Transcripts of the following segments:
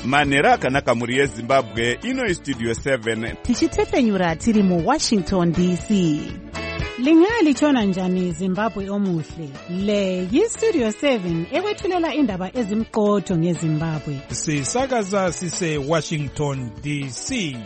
manhero akanaka muri yezimbabwe. Ino istudio 7 tichitefenyura tiri muWashington DC. Lingalitshona njani Zimbabwe omuhle? Le yistudio 7 ekwethulela indaba ezimqotho ngeZimbabwe. Sisakaza sise Washington DC.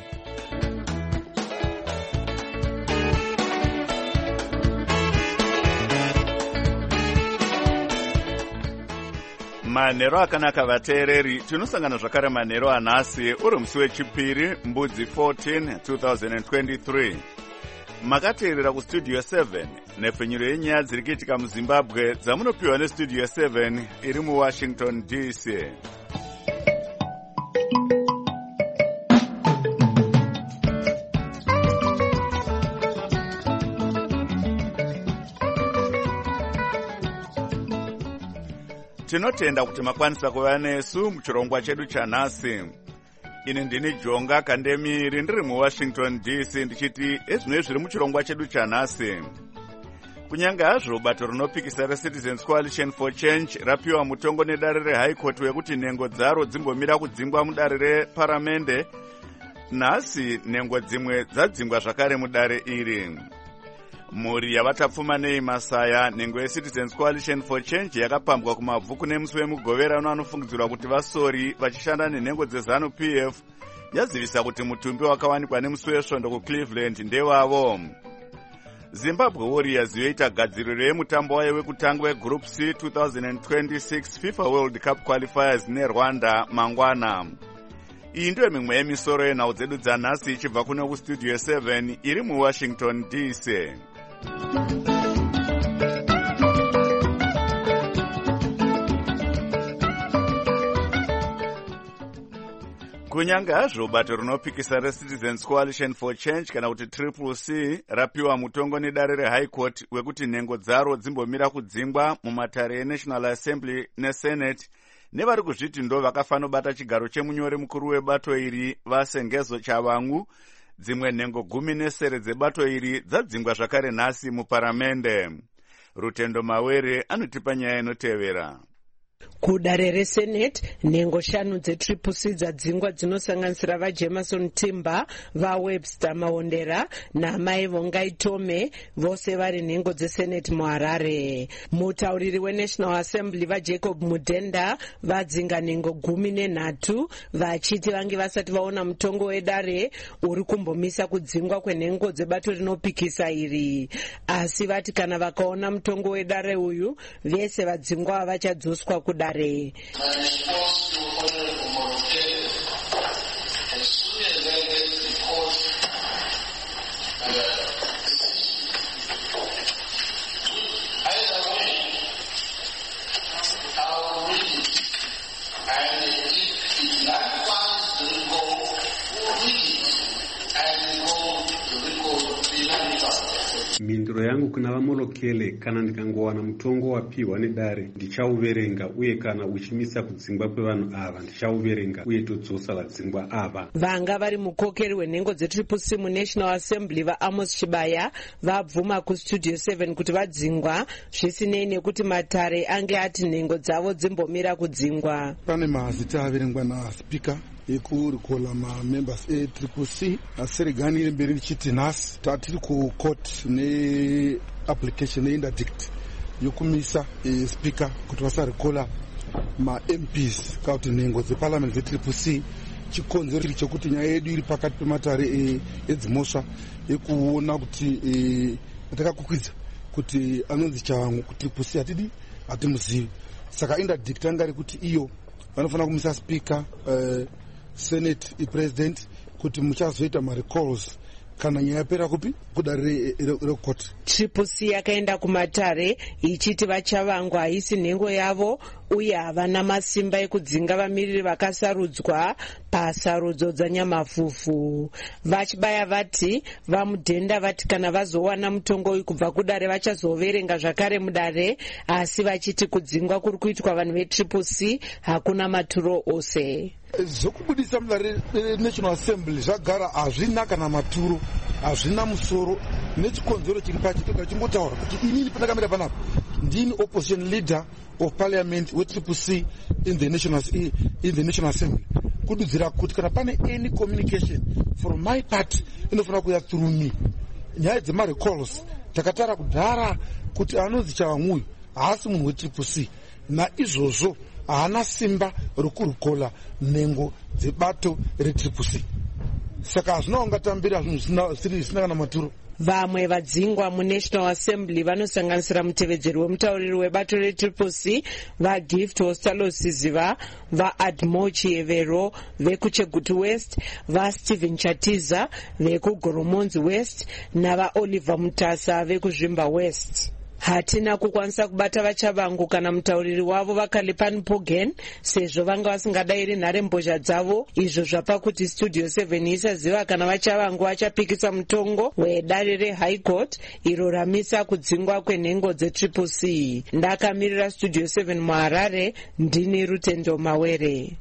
manhero akanaka vateereri, tinosangana zvakare manhero anhasi uri musi wechipiri mbudzi 14 2023. Makateerera kustudio 7 nepfenyuro yenyaya dziri kuitika muZimbabwe dzamunopiwa nestudio 7 iri muWashington DC. Tinotenda kuti makwanisa kuva nesu muchirongwa chedu chanhasi. Ini ndini Jonga Kandemiri ndiri muWashington DC ndichiti ezvino zviri muchirongwa chedu chanhasi. Kunyange hazvo bato rinopikisa reCitizens Coalition for Change rapiwa mutongo nedare reHigh Court wekuti nhengo dzaro dzimbomira kudzingwa mudare reparamende, nhasi nhengo dzimwe dzadzingwa zvakare mudare iri. Mhuri yavatapfumanei Masaya, nhengo yeCitizens Coalition for Change yakapambwa kumabvu kune musi wemugoverano anofungidzirwa kuti vasori vachishanda nenhengo dzeZanu PF, yazivisa kuti mutumbi wakawanikwa nemusi wesvondo kuCleveland ndewavo. Zimbabwe Warriors yoita gadziriro yemutambo wayo wekutanga weGroup C 2026 FIFA World Cup Qualifiers neRwanda mangwana. Iyi ndiyo mimwe yemisoro yenhau dzedu dzanhasi ichibva kuno kustudio 7 iri muWashington DC. Kunyange hazvo bato rinopikisa reCitizens Coalition for Change kana kuti CCC rapiwa mutongo nedare reHigh Court wekuti nhengo dzaro dzimbomira kudzingwa mumatare eNational Assembly neSenate, nevari kuzviti ndo vakafanobata chigaro chemunyori mukuru webato iri vaSengezo Chavamgu. Dzimwe nhengo 10 dzebato iri dzadzingwa zvakare nhasi muparamende. Rutendo Mawere anotipa nyaya inotevera. Kudare reSenate nhengo 5 dzeCCC dzadzingwa dzinosanganisira vaJemerson Timber, vaWebster Maondera naMai Vongai Tome, vose vari nhengo dzeSenate muHarare. Mutauriri weNational Assembly vaJacob Mudenda vadzinga nhengo 13 vachiti vange vasati vaona mutongo wedare uri kumbomisa kudzingwa kwenhengo dzebato rinopikisa iri. Asi vati kana vakaona mutongo wedare uyu, vese vadzingwa vachadzoswa kudare. Mhinduro yangu kuna vamolokele kana ndikangowana mutongo wapiwa nedare ndichauverenga, uye kana uchimisa kudzingwa kwevanhu ava ndichauverenga uye todzosa vadzingwa ava. Vanga vari mukokeri wenhengo dzeCCC muNational Assembly vaAmos Chibaya vabvuma kustudio 7 kuti vadzingwa zvisinei nekuti matare ange ati nhengo dzavo dzimbomira kudzingwa. Pane mazita averengwa naSpeaker yekurikola mamembers eCCC aseregani iri mberi richiti nhasi tatiri kucourt neapplication einterdict yokumisa speaker kuti vasarikola maMPs kana kuti nhengo dzeparliament dzeCCC. Chikonzero chiri chokuti nyaya yedu iri pakati pematare edzimosva yekuona kuti takakukwidza kuti anonzi Chavamgu kuti CCC hatimuzivi, saka interdict anga ari kuti iyo vanofanira kumisa speaker, Senate iPresident kuti muchazoita marecalls kana nyaya yapera kupi kudare recourt. CCC yakaenda kumatare ichiti vaChavamgu haisi nhengo yavo uye havana masimba ekudzinga vamiriri vakasarudzwa pasarudzo dzanyamafufu. Vachibaya vati vaMudenda vati kana vazowana mutongo uyu kubva kudare vachazoverenga zvakare mudare, asi vachiti kudzingwa kuri kuitwa vanhu veCCC hakuna maturo ose. Zvokubudisa mudare reNational Assembly zvagara hazvina kana maturo, hazvina musoro. Nechikonzero chiri pachitoka chimbotaura kuti inini pandakamira panapa ndini opposition leader of parliament weCCC in the National Assembly. kududzira kuti kana pane any communication from my part inofanira kuya through me. Nyaya dzemarecalls takatara kudhara kuti anonzi Chavamwoyo haasi munhu weTCC naizvozvo haana simba rokurukola nhengo dzebato reTCC. Saka hazvina ungatambira zvinhu zvisina kana maturo. Vamwe vadzingwa muNational Assembly vanosanganisira mutevedzeri wemutauriri webato reTCC vaGift Ostalo-Siziva, vaAdmo Chievero vekuChegutu West, vaStephen Chatiza vekugoromonzi West navaOliver Mutasa vekuzvimba West. Hatina kukwanisa kubata vachavangu kana mutauriri wavo vaKalipani Pogen sezvo vanga vasingadairi nharembozha dzavo, izvo zvapa kuti Studio 7 isaziva kana vachavangu vachapikisa mutongo wedare reHigh Court iro ramisa kudzingwa kwenhengo dzeTCC. Ndakamirira Studio 7 muHarare, ndini Rutendo Mawere.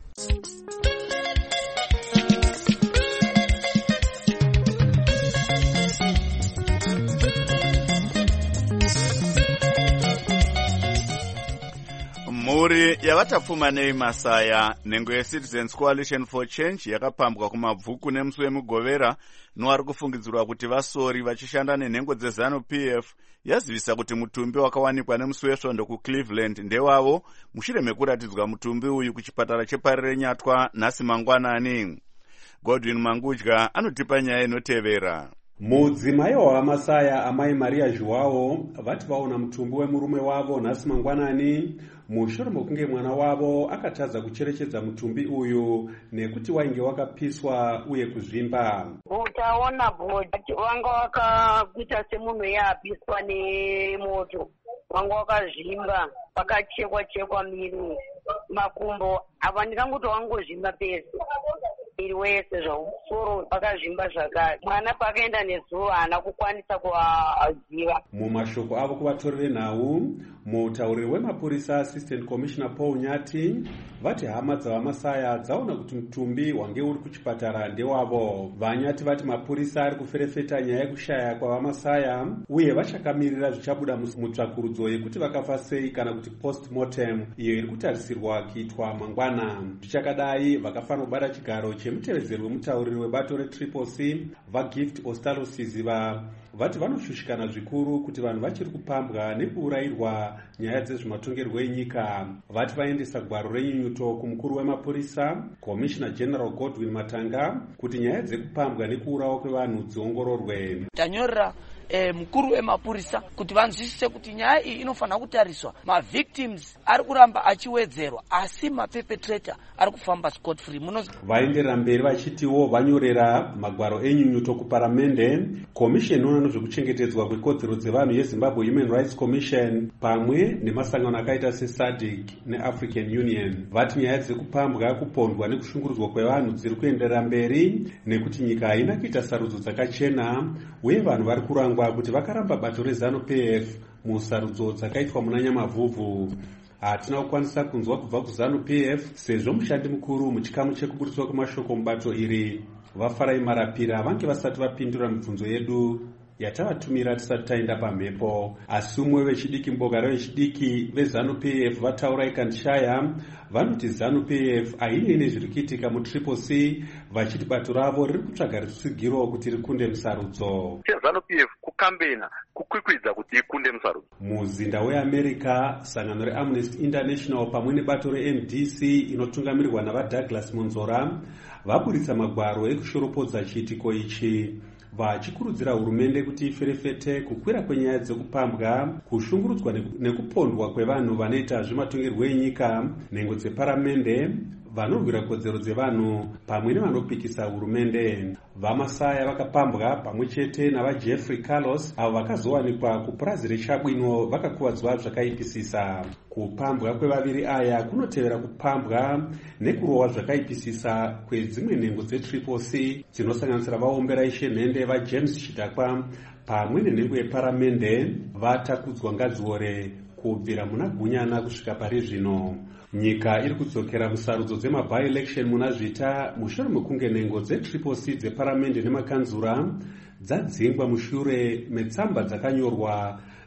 Mhuri yavatapfumanei Masaya, nhengo yeCitizens Coalition for Change yakapambwa kumabvuku nemusi wemugovera noari kufungidzirwa kuti vasori vachishanda nenhengo dzeZANU-PF yazivisa kuti mutumbi wakawanikwa nemusi wesvondo kuCleveland ndewavo mushure mekuratidzwa mutumbi uyu kuchipatara cheParire Nyatwa nhasi mangwanani. Godwin Mangudya anotipa nyaya inotevera. Mudzimai waMasaya amai Maria Joao vati vaona mutumbi wemurume wavo nhasi mangwanani mushure mekunge mwana wavo akatadza kucherechedza mutumbi uyu nekuti wainge wakapiswa uye kuzvimba. Utaona bhodhi wanga wakakuita semunhu yapiswa nemoto, wanga wakazvimba, wakachekwa miri, makumbo apa ndikangoti wangozvimba pese miri wese zvausoro wakazvimba zvakare. Mwana pakaenda nezuva haana kukwanisa kuvaziva. Mumashoko avo kuvatorere nhau, mutauriri wemapurisa Assistant Commissioner Paul Nyati vati hama dzavaMasaya dzaona kuti mutumbi wange uri kuchipatara ndewavo. Vanyati vati mapurisa ari kuferefeta nyaya yekushaya kwavaMasaya uye vachakamirira zvichabuda mutsvakurudzo yekuti vakafa sei kana kuti post-mortem iyo iri kutarisirwa kuitwa mangwana. Zvichakadai vakafanira kubata chigaro chemutevedzeri wemutauriri webato reTCC vaGift Ostalo-Siziva vati vanoshushikana zvikuru kuti vanhu vachiri kupambwa nekuurayirwa nyaya dzezvematongerwo enyika. Vati vaendesa gwaro renyunyuto kumukuru wemapurisa Commissioner General Godwin Matanga kuti nyaya dzekupambwa nekuurawa kwevanhu dziongororwe. Tanyorera mukuru wemapurisa kuti vanzwisise kuti nyaya iyi inofanira kutariswa. Mavictims ari kuramba achiwedzerwa asi maperpetrator ari kufamba scot free. Vaenderera mberi vachitiwo vanyorera magwaro enyunyuto kuparamende, Commission inoona nezvekuchengetedzwa kwekodzero dzevanhu yeZimbabwe Human Rights Commission pamwe nemasangano akaita seSADC neAfrican Union. Vati nyaya dzekupambwa, kupondwa nekushungurudzwa kwevanhu dziri kuenderera mberi nekuti nyika haina kuita sarudzo dzakachena uye vanhu vari kurangwa kuti vakaramba bato reZANU-PF musarudzo dzakaitwa muna Nyamavhuvhu. Hatina kukwanisa kunzwa kubva kuZANU-PF sezvo mushandi mukuru muchikamu chekuburiswa kwemashoko mubato iri vaFarai Marapira vange vasati vapindura mibvunzo yedu yatavatumira tisati taenda pamhepo. Asi umwe vechidiki mbogara vechidiki veZANU-PF vataura ikandishaya vanoti ZANU-PF haine nezviri kuitika muTCC vachiti bato ravo riri kutsvaga rutsigiro kuti rikunde musarudzo. ZANU-PF kukambena kukwikwidza kuti ikunde musarudzo. Muzinda weAmerica, sangano reAmnesty International pamwe nebato reMDC inotungamirirwa navaDouglas Monzora vaburitsa magwaro ekushoropodza chiitiko ichi vachikurudzira hurumende kuti iferefete kukwira kwenyaya dzekupambwa, kushungurudzwa nekupondwa kwevanhu vanoita zvematongerwo enyika, nhengo dzeparamende, vanorwira kodzero dzevanhu pamwe nevanopikisa hurumende. VaMasaya vakapambwa pamwe chete navaJeffrey Carlos avo vakazowanikwa kupurazi reChabwino vakakuvadzwa zvakaipisisa. Kupambwa kwevaviri aya kunotevera kupambwa nekurohwa zvakaipisisa kwedzimwe nhengo dzeTCC dzinosanganisira vaombera ishe nhende vaJames Chidakwa pamwe nenhengo yeparamende vatakudzwa Ngadziore kubvira muna Gunyana kusvika pari zvino. Nyika iri kudzokera musarudzo dzema-by-election muna Zvita mushure mekunge nhengo dzeTCC dzeparamende nemakanzura dzadzingwa mushure metsamba dzakanyorwa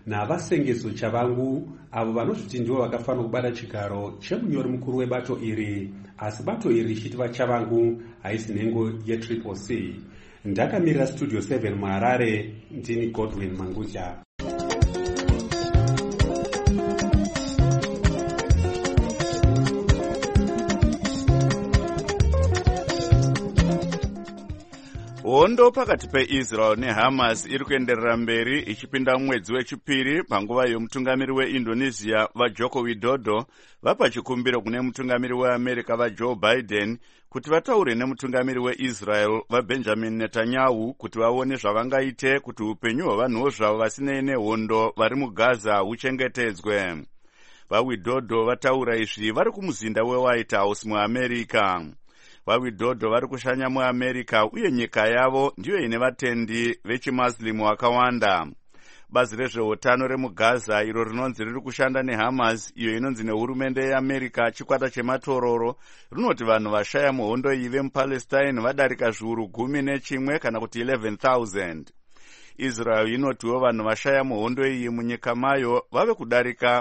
navasengeso chavangu avo vanozviti ndivo vakafanira kubata chigaro chemunyori mukuru webato iri, asi bato iri richitiva chavangu haisi nhengo yetriple C. Ndakamirira studio 7 muHarare, ndini Godwin Mangudya. Hondo pakati peIsrael neHamas iri kuenderera mberi ichipinda mwedzi wechipiri panguva yomutungamiri weIndonesia vaJoko Widodo vapa chikumbiro kune mutungamiri weAmerica vaJoe Biden kuti vataure nemutungamiri weIsrael vaBenjamin Netanyahu kuti vaone zvavangaite kuti upenyu hwavanhuwo zvavo vasinei nehondo vari muGaza huchengetedzwe. VaWidodo vataura izvi vari kumuzinda weWhite House muAmerica. VaWidodo vari kushanya muAmerica uye nyika yavo ndiyo ine vatendi vechimuslimu vakawanda. Bazi rezveutano remuGaza iro rinonzi riri kushanda neHamas iyo inonzi nehurumende yeAmerica chikwata chematororo rinoti vanhu vashaya muhondo iyi vemuPalestine vadarika zviuru 11 kana kuti 11,000. Israel inotiwo vanhu vashaya muhondo iyi munyika mayo vave kudarika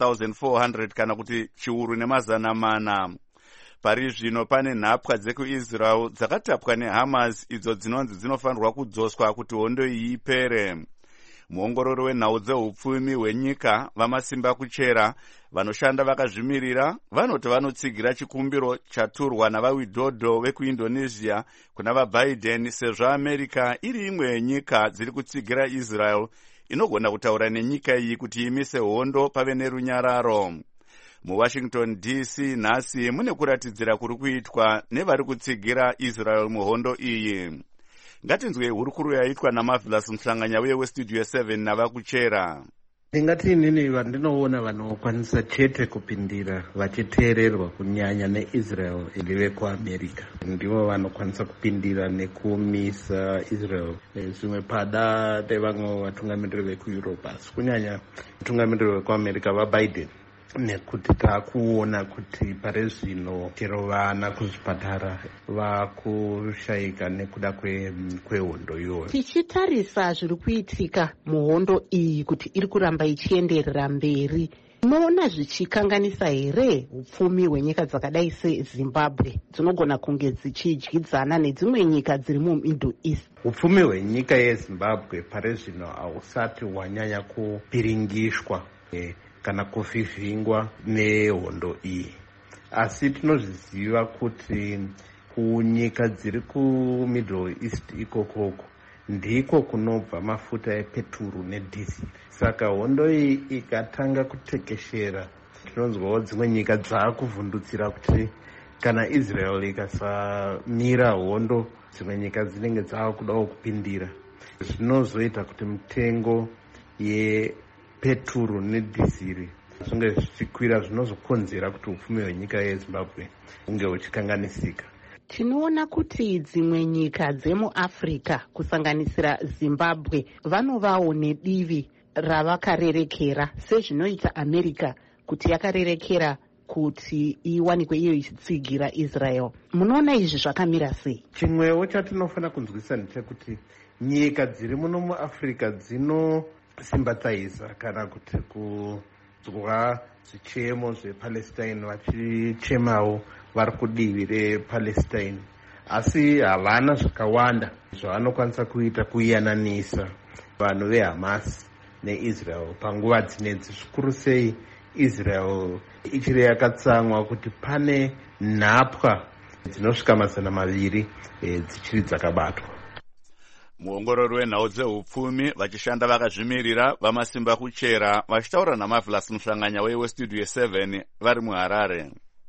1,400 kana kuti chiuru nemazana mana. Pari zvino pane nhapwa dzekuIsrael dzakatapwa neHamas idzo dzinonzi dzinofanirwa kudzoswa kuti hondo iyi ipere. Muongorori wenhau dzeupfumi hwenyika vamasimba kuchera vanoshanda vakazvimirira vanoti vanotsigira chikumbiro chaturwa navaWidodo vekuIndonesia kuna vaBiden sezvo America iri imwe yenyika dziri kutsigira Israel inogona kutaura nenyika iyi kuti imise hondo pave nerunyararo. MuWashington DC nhasi mune kuratidzira kuri kuitwa nevari kutsigira Israel muhondo iyi. Ngatinzwe hurukuru yaitwa naMarvelous Mhlanganya uye westudio 7 navakuchera. Ndingati inini vandinoona vanokwanisa chete kupindira vachiteererwa kunyanya neIsrael ili vekuAmerica. Ndivo vanokwanisa kupindira nekumisa Israel. Zvimwe pada nevamwe vatungamiriri vekuEurope, asi kunyanya vatungamiriri vekuAmerica vaBiden. Nekuti takuona kuti pare zvino chero vana kuzvipatara vakushayika nekuda kwehondo iyoyo. Tichitarisa zviri kuitika muhondo iyi kuti iri kuramba ichienderera mberi, unoona zvichikanganisa here upfumi hwenyika dzakadai seZimbabwe dzinogona kunge dzichidyidzana nedzimwe nyika dziri muMiddle East? Upfumi hwenyika yeZimbabwe pare zvino hausati hwanyanya kupiringishwa kana kuvhivhingwa nehondo iyi, asi tinozviziva kuti kunyika dziri kuMiddle East ikokoko ndiko kunobva mafuta epeturu nedhiziri. Saka hondo iyi ikatanga kutekeshera, tinonzwawo dzimwe nyika dzaakuvhundutsira kuti kana Israel ikasamira hondo, dzimwe nyika dzinenge dzaakudawo kupindira. Zvinozoita kuti mitengo peturu nedhiziri zvinge zvichikwira, zvinozokonzera kuti upfumi hwenyika yeZimbabwe unge huchikanganisika. Tinoona kuti dzimwe nyika dzemuAfrica kusanganisira Zimbabwe vanovawo nedivi ravakarerekera sezvinoita America kuti yakarerekera kuti iwanikwe iyo ichitsigira Israel. Munoona izvi zvakamira sei? Chimwewo chatinofanira kunzwisisa ndechekuti nyika dziri muno muAfrica dzinosimbatsaisa kana kuti kuzwa zvichemo zvePalestine vachichemawo vari kudivi rePalestine, asi havana zvakawanda zvavanokwanisa kuita kuyananisa vanhu veHamas neIsrael panguva dzinedzi, zvikuru sei Israel ichiri yakatsamwa kuti pane nhapwa dzinosvika 200 dzichiri dzakabatwa. Muongorori wenhau dzeupfumi vachishanda vakazvimirira vamasimba kuchera vachitaura naMarvelous Mhlanganya westudio 7 vari muHarare.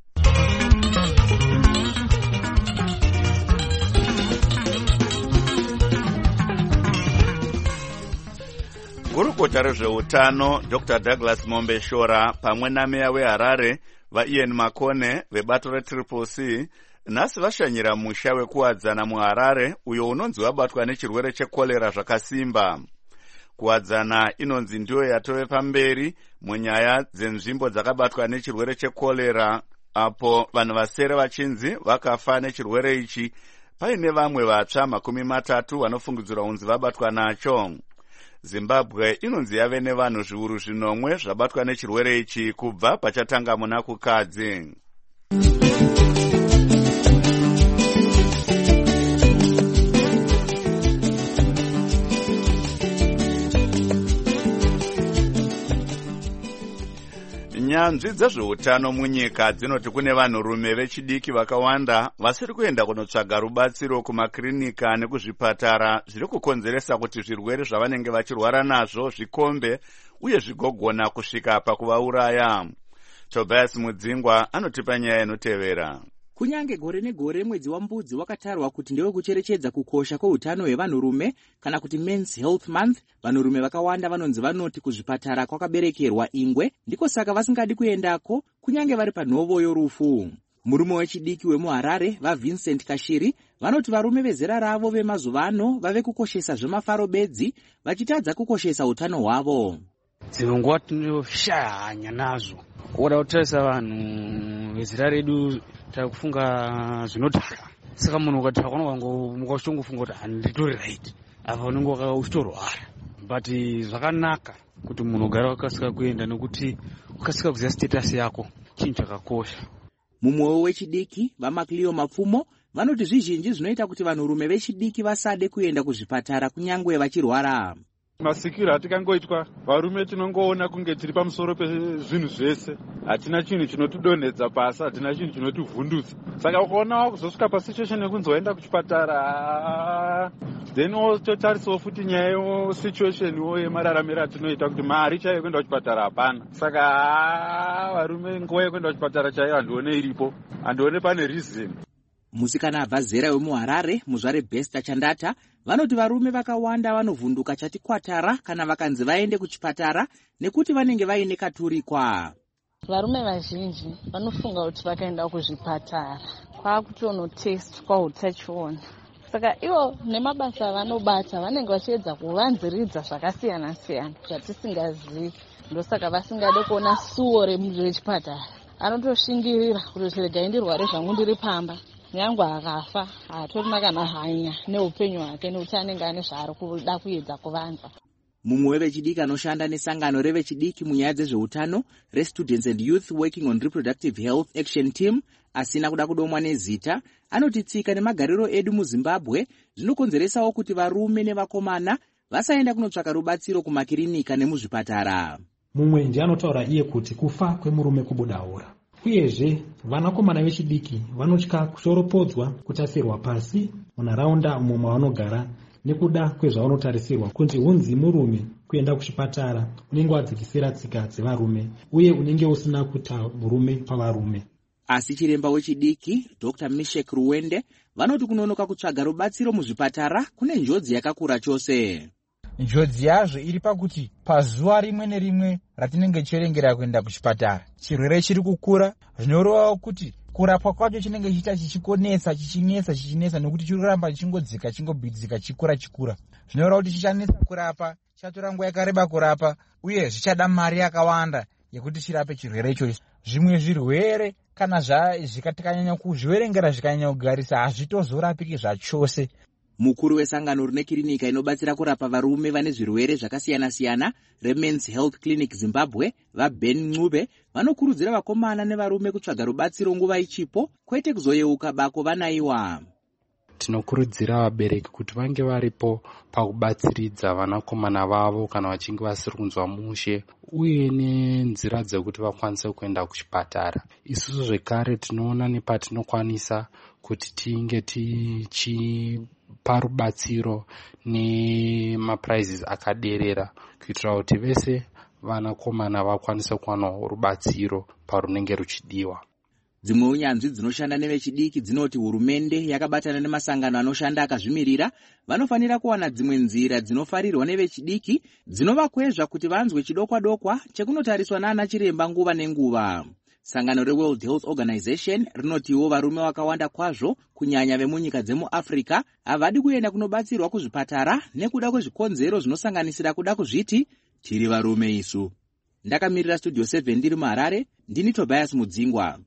Gurukota rezveutano Dr. Douglas Mombeshora pamwe nameya weHarare vaIan Makone vebato retriple C nhasi vashanyira musha wekuwadzana muHarare uyo unonzi wabatwa nechirwere chekorera zvakasimba. Kuwadzana inonzi ndiyo yatove pamberi munyaya dzenzvimbo dzakabatwa nechirwere chekorera, apo vanhu vasere vachinzi vakafa nechirwere ichi paine vamwe vatsva 30 vanofungidzirwa kunzi vabatwa nacho. zimbabwe inonzi yave nevanhu zviuru 5 zvabatwa nechirwere ichi kubva pachatanga muna kukadzi. Nyanzvi dzezveutano munyika dzinoti kune vanhurume vechidiki vakawanda vasiri kuenda kunotsvaga rubatsiro kumakirinika nekuzvipatara, zviri kukonzeresa kuti zvirwere zvavanenge vachirwara nazvo zvikombe uye zvigogona kusvika pakuvauraya. Tobias Mudzingwa anotipa nyaya inotevera. Kunyange gore negore mwedzi waMbudzi wakatarwa kuti ndewe kucherechedza kukosha kweutano hwevanhurume kana kuti Men's Health Month, vanhurume vakawanda vanonzi vanoti kuzvipatara kwakaberekerwa ingwe, ndiko saka vasingadi kuendako kunyange vari panhovo yorufu. Murume wechidiki wemuHarare vaVincent Kashiri vanoti varume vezera ravo vemazuva ano vave kukoshesa zvemafaro bedzi vachitadza kukoshesa utano hwavo. Dzimwe nguva tinoshaya hanya nazvo. Kuda kutarisa vanhu vezera redu takufunga zvinodhaka. Saka munhu ukadhaka mukachitongofunga kuti handitori right. Apa unenge uchitorwara. But zvakanaka kuti munhu ugare wakasika kuenda nekuti ukasika kuziva status yako chinhu chakakosha. Mumwewo wechidiki vaMacleo Mapfumo vanoti zvizhinji zvinoita kuti vanhurume vechidiki vasade kuenda kuzvipatara kunyangwe vachirwara. Masikiro atikangoitwa varume tinongoona kunge tiri pamusoro pezvinhu zvese, hatina chinhu chinotidonhedza pasi, hatina chinhu chinotivhundutsa. Saka ukaona wakuzosvika pasituation yekunzoenda kuchipatara, then totarisawo futi nyaya yesituation yemararamiro atinoita kuti mari chaiyo kuenda kuchipatara hapana. Saka varume nguva yekuenda kuchipatara chaiyo handione iripo, handione pane reason. Musikana abva zera wemuHarare muzvare Besta Chandata vanoti varume vakawanda vanovhunduka chati kwatara kana vakanzi vaende kuchipatara nekuti vanenge vaine katurikwa. Varume vazhinji vanofunga kuti vakaenda kuzvipatara kwakutonotestwa utachiona. Saka ivo nemabasa vanobata vanenge vachiedza kuvanziridza zvakasiyana siyana zvatisingazivi, ndosaka vasingade kuona suwo rechipatara. Anotoshingirira kuti regai ndirware zvangu ndiri pamba. Nyangwe akafa hatorina kana hanya neupenyu hwake nekuti anenge ane zvaari kuda kuedza kuvanza. Mumwe wevechidiki anoshanda nesangano revechidiki munyaya dzezveutano reStudents and Youth Working on Reproductive Health Action Team asina kuda kudomwa nezita anoti tsika nemagariro edu muZimbabwe zvinokonzeresawo kuti varume nevakomana vasaenda kunotsvaka rubatsiro kumakirinika nemuzvipatara. Mumwe ndiye anotaura iye kuti kufa kwemurume kubudaura. Uyezve vanakomana vechidiki vanotya kushoropodzwa, kutasirwa pasi munharaunda umwe mavanogara nekuda kwezvavanotarisirwa kuti hunzi murume kuenda kuchipatara unenge wadzikisira tsika dzevarume uye unenge usina kuita murume pavarume. Asi chiremba wechidiki Dr. Mishek Ruwende vanoti kunonoka kutsvaga rubatsiro muzvipatara kune njodzi yakakura chose. Njodzi yazvo iri pakuti pazuva rimwe nerimwe ratinenge tichirengera kuenda kuchipatara chirwere chiri kukura, zvinoreva kuti kurapwa kwacho chinenge chiita chichinesa nekuti chiri kuramba chingodzika chikura. Zvinoreva kuti chichanesa kurapa, chatora nguva yakareba kurapa uye zvichada mari yakawanda yekuti chirape chirwere ichocho. Zvimwe zvirwere kana zvikanyanya kuzviverengera zvikanyanya kugarisa hazvitozorapiki zvachose. Mukuru wesangano rine kirinika inobatsira kurapa varume vane zvirwere zvakasiyana-siyana reMen's Health Clinic Zimbabwe vaBen Ncube vanokurudzira vakomana nevarume kutsvaga rubatsiro nguva ichipo kwete kuzoyeuka bako vanaiwa. Tinokurudzira vabereki kuti vange varipo pakubatsiridza vanakomana vavo kana vachinge vasiri kunzwa mushe uye nenzira dzekuti vakwanise kuenda kuchipatara. Isusu zvekare tinoona nepatinokwanisa kuti tinge tichipa rubatsiro nemaprizes akaderera kuitira kuti vese vanakomana vakwanise kuwana rubatsiro parunenge ruchidiwa. Dzimwe unyanzvi dzinoshanda nevechidiki dzinoti hurumende yakabatana nemasangano anoshanda akazvimirira vanofanira kuwana dzimwe nzira dzinofarirwa nevechidiki dzinovakwezva kuti vanzwe chidokwa-dokwa chekunotariswa naana chiremba nguva nenguva. Sangano reWorld Health Organization rinotiwo varume vakawanda kwazvo kunyanya vemunyika dzemuAfrica havadi kuenda kunobatsirwa kuzvipatara nekuda kwezvikonzero zvinosanganisira kuda kuzviti tiri varume isu. Ndakamirira Studio 7 ndiri muHarare, ndini Tobias Mudzingwa.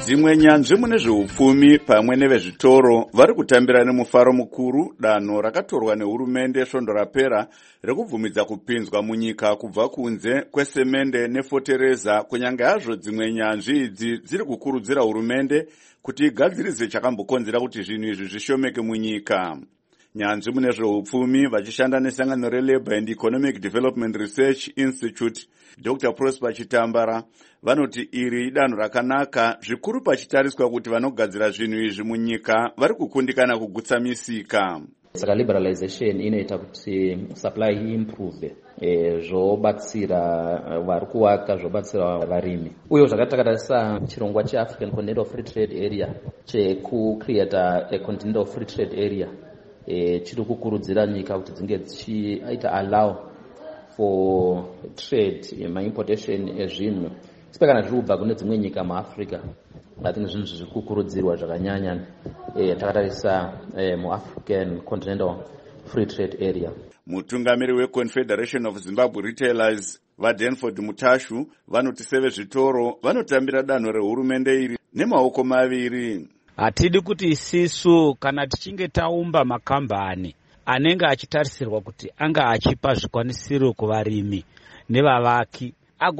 dzimwe nyanzvi mune zveupfumi pamwe nevezvitoro vari kutambira nemufaro mukuru danho rakatorwa nehurumende svondo rapera rekubvumidza kupinzwa munyika kubva kunze kwesemende nefotereza, kunyange hazvo dzimwe nyanzvi idzi dziri kukurudzira hurumende kuti igadzirise chakambokonzera kuti zvinhu izvi zvishomeke munyika. Nyanzvi mune zveupfumi vachishanda nesangano reLabour and Economic Development Research Institute, Dr. Prosper Chitambara, vanoti iri danho rakanaka zvikuru pachitariswa kuti vanogadzira zvinhu izvi munyika vari kukundikana kugutsa misika. Saka liberalization inoita kuti supply improve, zvobatsira vari kuwaka, zvobatsira varimi. Uye zvakatakatarisa chirongwa cheAfrican Continental Free Trade Area chekucreata a Continental Free Trade Area, chiri kukurudzira nyika kuti dzinge dzichiita allow for trade maimportation ezvinhu sipekana zviri kubva kune dzimwe nyika muAfrica. I think zvinhu zviri kukurudzirwa zvakanyanya takatarisa muAfrican Continental Free Trade Area. Mutungamiri weConfederation of Zimbabwe Retailers vaDenford Mutashu vanoti sevezvitoro vanotambira danho rehurumende iri nemaoko maviri. Hatidi kuti isisu kana tichinge taumba makambani anenge achitarisirwa kuti anga achipa zvikwanisiro kuvarimi nevavaki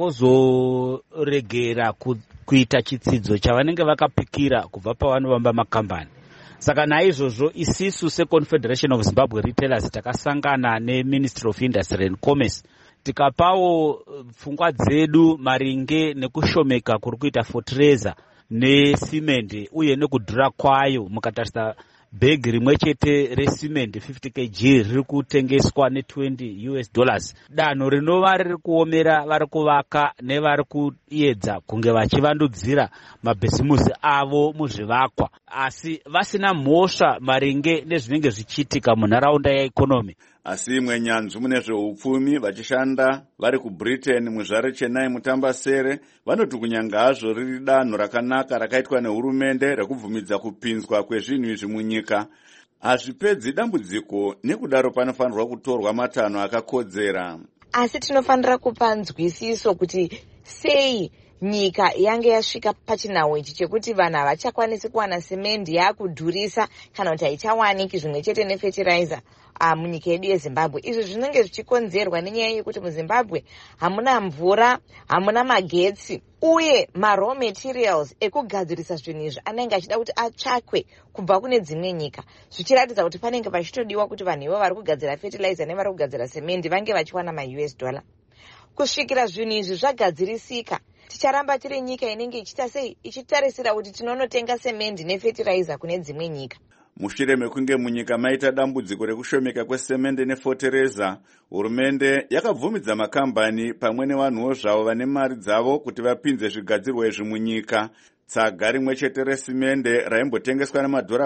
agozoregera kuita chitsidzo chavanenge vakapikira kubva pavanovamba makambani. Saka naizvozvo isisu seConfederation of Zimbabwe Retailers takasangana neMinistry of Industry and Commerce tikapawo pfungwa dzedu maringe nekushomeka kuri kuita fotereza nesimende uye nekudhura kwayo. Mukatarisa bhegi rimwe chete resimende 50 kg riri kutengeswa $20. Danho rinova riri kuomera vari kuvaka nevari kuedza kunge vachivandudzira mabhizimusi avo muzvivakwa, asi vasina mhosva maringe nezvinenge zvichiitika munharaunda yeikonomi. Asi imwe nyanzvi mune zveupfumi vachishanda vari kuBritain muzvare Chennai mutambasere vanoti kunyanga hazvo riri danho rakanaka rakaitwa nehurumende rekubvumidza kupinzwa kwezvinhu izvi munyika, hazvipedzi dambudziko, nekudaro panofanirwa kutorwa matanho akakodzera. Asi tinofanira kupa nzwisiso kuti sei nyika yange yasvika pachinhau ichi chekuti vanhu havachakwanisi kuwana semendi yaakudhurisa kana kuti haichawaniki zvimwe chete nefertilizer munyika yedu yeZimbabwe. Izvi zvinenge zvichikonzerwa nenyaya yekuti muZimbabwe hamuna mvura, hamuna magetsi, uye maraw materials ekugadzirisa zvinhu izvi anenge achida kuti atsvakwe kubva kune dzimwe nyika, zvichiratidza kuti panenge pachitodiwa kuti vanhu ivo vari kugadzira fertilizer nevari kugadzira semendi vange vachiwana $. Kusvikira zvinhu izvi zvagadzirisika, ticharamba tiri nyika inenge ichita sei, ichitarisira kuti tinonotenga semendi nefertilizer kune dzimwe nyika. Mushure mekunge munyika maita dambudziko rekushomeka kwesemende nefotereza, hurumende yakabvumidza makambani pamwe nevanhuwo zvavo vane mari dzavo kuti vapinze zvigadzirwa izvi munyika. Tsaga rimwe chete resimende raimbotengeswa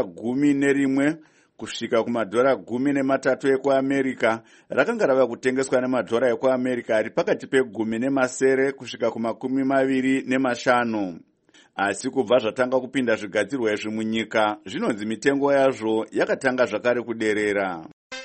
$11 kusvika $13 ekuAmerica rakanga rava kutengeswa $10 ekuAmerica ari pakati pe10 kusvika $25. Asi kubva zvatanga kupinda zvigadzirwa izvi munyika, zvinonzi mitengo yazvo yakatanga zvakare kuderera.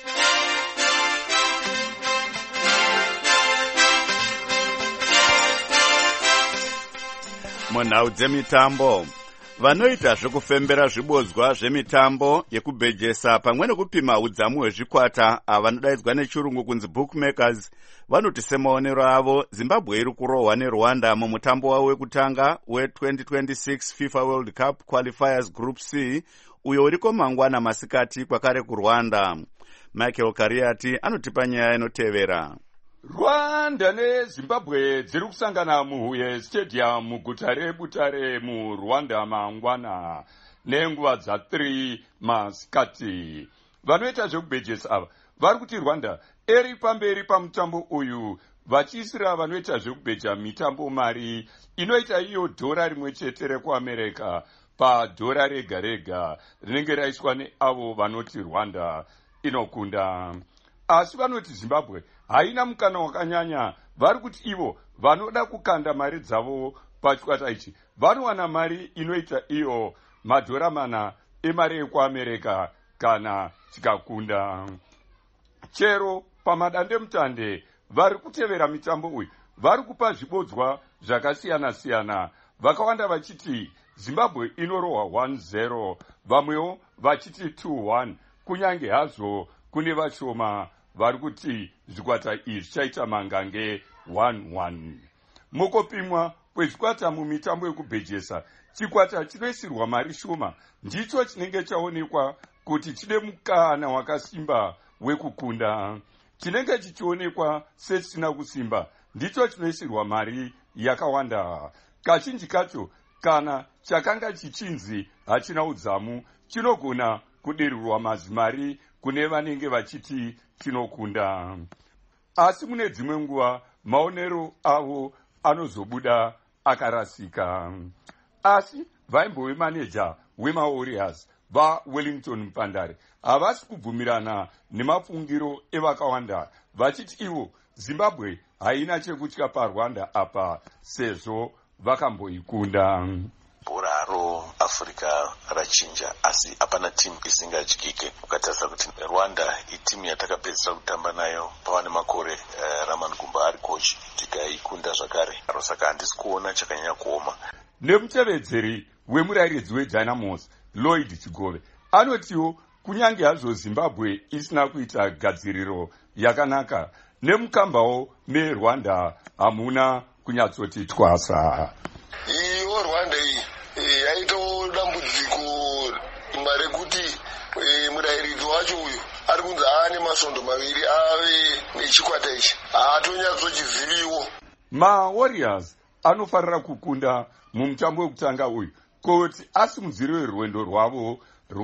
Munhau dzemitambo, vanoita zvekufembera zvibodzwa zvemitambo yekubhejesa pamwe nekupima udzamu hwezvikwata vanodaidzwa nechirungu kunzi bookmakers vanoti semaonero avo Zimbabwe iri kurohwa neRwanda mumutambo wavo wekutanga we2026 FIFA World Cup Qualifiers Group C uyo uriko mangwana masikati kwakare kuRwanda. Michael Kariati anotipa nyaya inotevera. Rwanda neZimbabwe dziri kusangana muHuye Stadium muguta reButare muRwanda mangwana nenguva dza3 masikati. Vanoita zvekubhejesa ava vari kuti Rwanda eri pamberi pamutambo uyu vachiisira vanoita zvekubheja mitambo mari inoita iyo $1 rekuAmerica $1 rega rega rinenge raiswa neavo vanoti Rwanda inokunda. Asi vanoti Zimbabwe haina mukana wakanyanya, vari kuti ivo vanoda kukanda mari dzavo pachikwata ichi vanowana mari inoita iyo $4 emari ekuAmerica kana tikakunda. Chero pamadandemutande vari kutevera mitambo uyu vari kupa zvibodzwa zvakasiyana siyana, vakawanda vachiti Zimbabwe inorohwa 1-0, vamwewo vachiti 2-1, kunyange hazvo kune vashoma vari kuti zvikwata izvi zvichaita mangange 1-1. Mukupimwa kwezvikwata mumitambo yekubhejesa, chikwata chinoisirwa mari shoma ndicho chinenge chaonekwa kuti chine mukana wakasimba wekukunda. Chinenge chichionekwa sechisina kusimba ndicho chinoisirwa mari yakawanda. Kazhinji kacho kana chakanga chichinzi hachina udzamu chinogona kudirirwa mazimari kune vanenge vachiti chinokunda. Asi mune dzimwe nguva maonero avo anozobuda akarasika. Asi vaimbove maneja wemaWarriors vaWellington Mpandare havasi kubvumirana nemafungiro evakawanda, vachiti ivo Zimbabwe haina chekutya paRwanda apa sezvo vakamboikunda. Bhora roAfrica rachinja, asi hapana timu isingatyike. Ukatarisa kuti Rwanda itimu yatakapedzisira kutamba nayo pava nemakore Raman Gumba ari kochi, tikaikunda zvakare. Saka handisi kuona chakanyanya kuoma. Nemutevedzeri wemurairidzi weDynamos Lloyd Chigove anotiwo kunyange hazvo Zimbabwe isina kuita gadziriro yakanaka, nemukambawo meRwanda hamuna kunyatsoti twasa. Iyo Rwanda iyi yaito dambudziko marekuti murairidzi wacho uyu ari kunzi aane masondo maviri ave nechikwata ichi haatonyatsochiziviwo. MaWarriors anofarira kukunda mumutambo wekutanga uyu kuti asimudzire rwendo rwavo